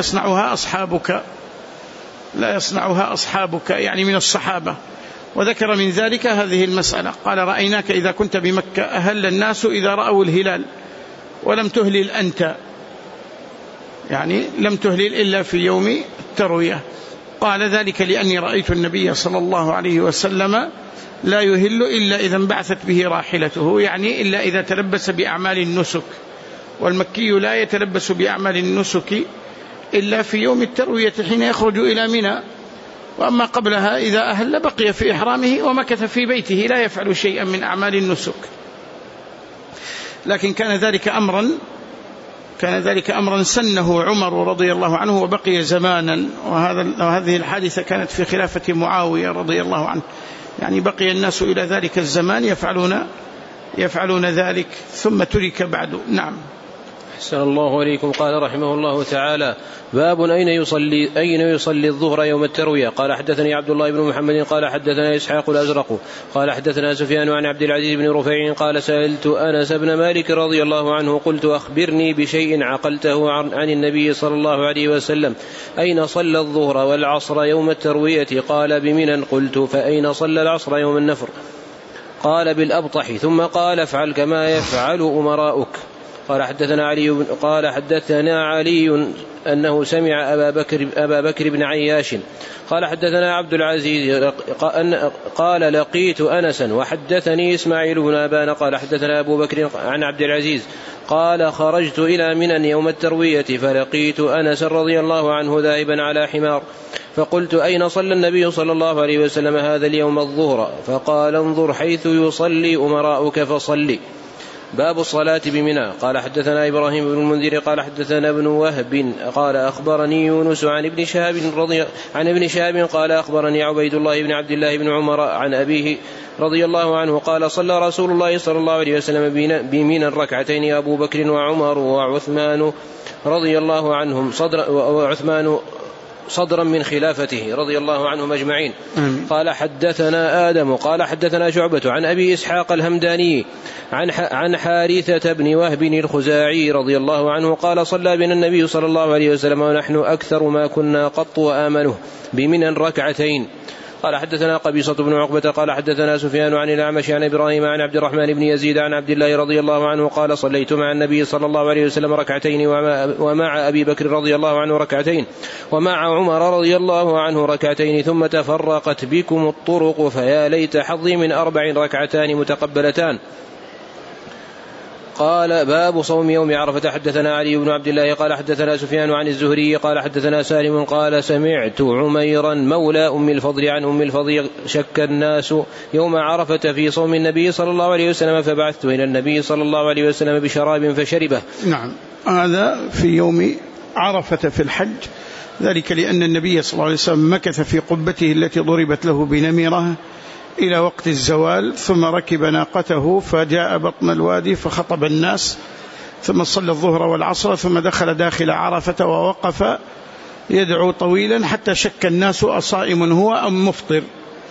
يصنعها أصحابك يعني من الصحابة. وذكر من ذلك هذه المسألة، قال رأيناك إذا كنت بمكة أهل الناس إذا رأوا الهلال ولم تهلل أنت، يعني لم تهلل إلا في يوم التروية. قال ذلك لأني رأيت النبي صلى الله عليه وسلم لا يهل إلا إذا انبعثت به راحلته، يعني إلا إذا تلبس بأعمال النسك، والمكي لا يتلبس بأعمال النسك إلا في يوم التروية حين يخرج إلى منى، وأما قبلها إذا أهل بقي في إحرامه ومكث في بيته لا يفعل شيئا من أعمال النسك. لكن كان ذلك أمرا سنه عمر رضي الله عنه وبقي زمانا، وهذه الحادثة كانت في خلافة معاوية رضي الله عنه، يعني بقي الناس إلى ذلك الزمان يفعلون ذلك ثم ترك بعد. نعم. أحسن الله عليكم. قال رحمه الله تعالى باب أين يصلي الظهر يوم التروية. قال حدثني عبد الله بن محمد قال حدثنا إسحاق الأزرق قال حدثنا سفيان عن عبد العزيز بن رفيع قال سألت أنس بن مالك رضي الله عنه قلت أخبرني بشيء عقلته عن النبي صلى الله عليه وسلم أين صلى الظهر والعصر يوم التروية؟ قال بمنى. قلت فأين صلى العصر يوم النفر؟ قال بالأبطح. ثم قال افعل كما يفعل أمراؤك. قال حدثنا علي أنه سمع أبا بكر بن عياش قال حدثنا عبد العزيز قال لقيت أنسا وحدثني إسماعيل بن أبان قال حدثنا أبو بكر عن عبد العزيز قال خرجت إلى منى يوم التروية فلقيت أنس رضي الله عنه ذاهبا على حمار، فقلت أين صلى النبي صلى الله عليه وسلم هذا اليوم الظهر؟ فقال انظر حيث يصلي أمراؤك فصلي. باب الصلاة بمنى. قال حدثنا إبراهيم بن المنذر قال حدثنا ابن وهب قال أخبرني يونس عن ابن شهاب قال أخبرني عبيد الله بن عبد الله بن عمر عن أبيه رضي الله عنه قال صلى رسول الله صلى الله عليه وسلم بمنى الركعتين أبو بكر وعمر وعثمان رضي الله عنهم صدرا من خلافته رضي الله عنهم أجمعين. قال حدثنا آدم قال حدثنا شعبة عن أبي إسحاق الهمداني عن حارثة بن وهب الخزاعي رضي الله عنه قال صلى بنا النبي صلى الله عليه وسلم ونحن أكثر ما كنا قط وآمنه بمنى ركعتين. قال حدثنا قبيصة بن عقبة قال حدثنا سفيان عن الأعمش عن إبراهيم عن عبد الرحمن بن يزيد عن عبد الله رضي الله عنه قال صليت مع النبي صلى الله عليه وسلم ركعتين ومع أبي بكر رضي الله عنه ركعتين ومع عمر رضي الله عنه ركعتين ثم تفرقت بكم الطرق فيا ليت حظي من 4 ركعتان متقبلتان. قال باب صوم يوم عرفة. حدثنا علي بن عبد الله قال حدثنا سفيان عن الزهري قال حدثنا سالم قال سمعت عميرا مولى أم الفضل عن أم الفضل شك الناس يوم عرفة في صوم النبي صلى الله عليه وسلم فبعثت إلى النبي صلى الله عليه وسلم بشراب فشربه. نعم، هذا في يوم عرفة في الحج، ذلك لأن النبي صلى الله عليه وسلم مكث في قبته التي ضربت له بنميرة إلى وقت الزوال، ثم ركب ناقته فجاء بطن الوادي فخطب الناس، ثم صلى الظهر والعصر، ثم دخل داخل عرفة ووقف يدعو طويلا حتى شك الناس أصائم هو أم مفطر،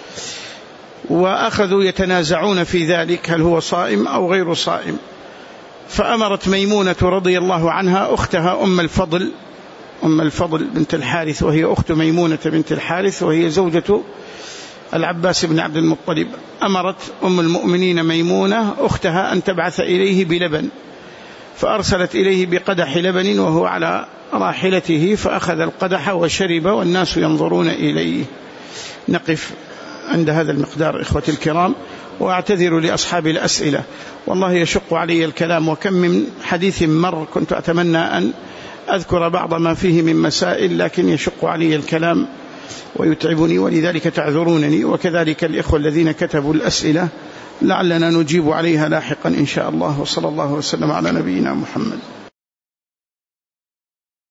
وأخذوا يتنازعون في ذلك هل هو صائم أو غير صائم. فأمرت ميمونة رضي الله عنها أختها أم الفضل بنت الحارث، وهي أخت ميمونة بنت الحارث وهي زوجة العباس بن عبد المطلب، أمرت أم المؤمنين ميمونة أختها أن تبعث إليه بلبن، فأرسلت إليه بقدح لبن وهو على راحلته، فأخذ القدح وشرب والناس ينظرون إليه. نقف عند هذا المقدار إخوتي الكرام، وأعتذر لأصحاب الأسئلة، والله يشق علي الكلام، وكم من حديث مر كنت أتمنى أن أذكر بعض ما فيه من مسائل، لكن يشق علي الكلام ويتعبني، ولذلك تعذرونني، وكذلك الإخوة الذين كتبوا الأسئلة لعلنا نجيب عليها لاحقا إن شاء الله. وصلى الله وسلم على نبينا محمد.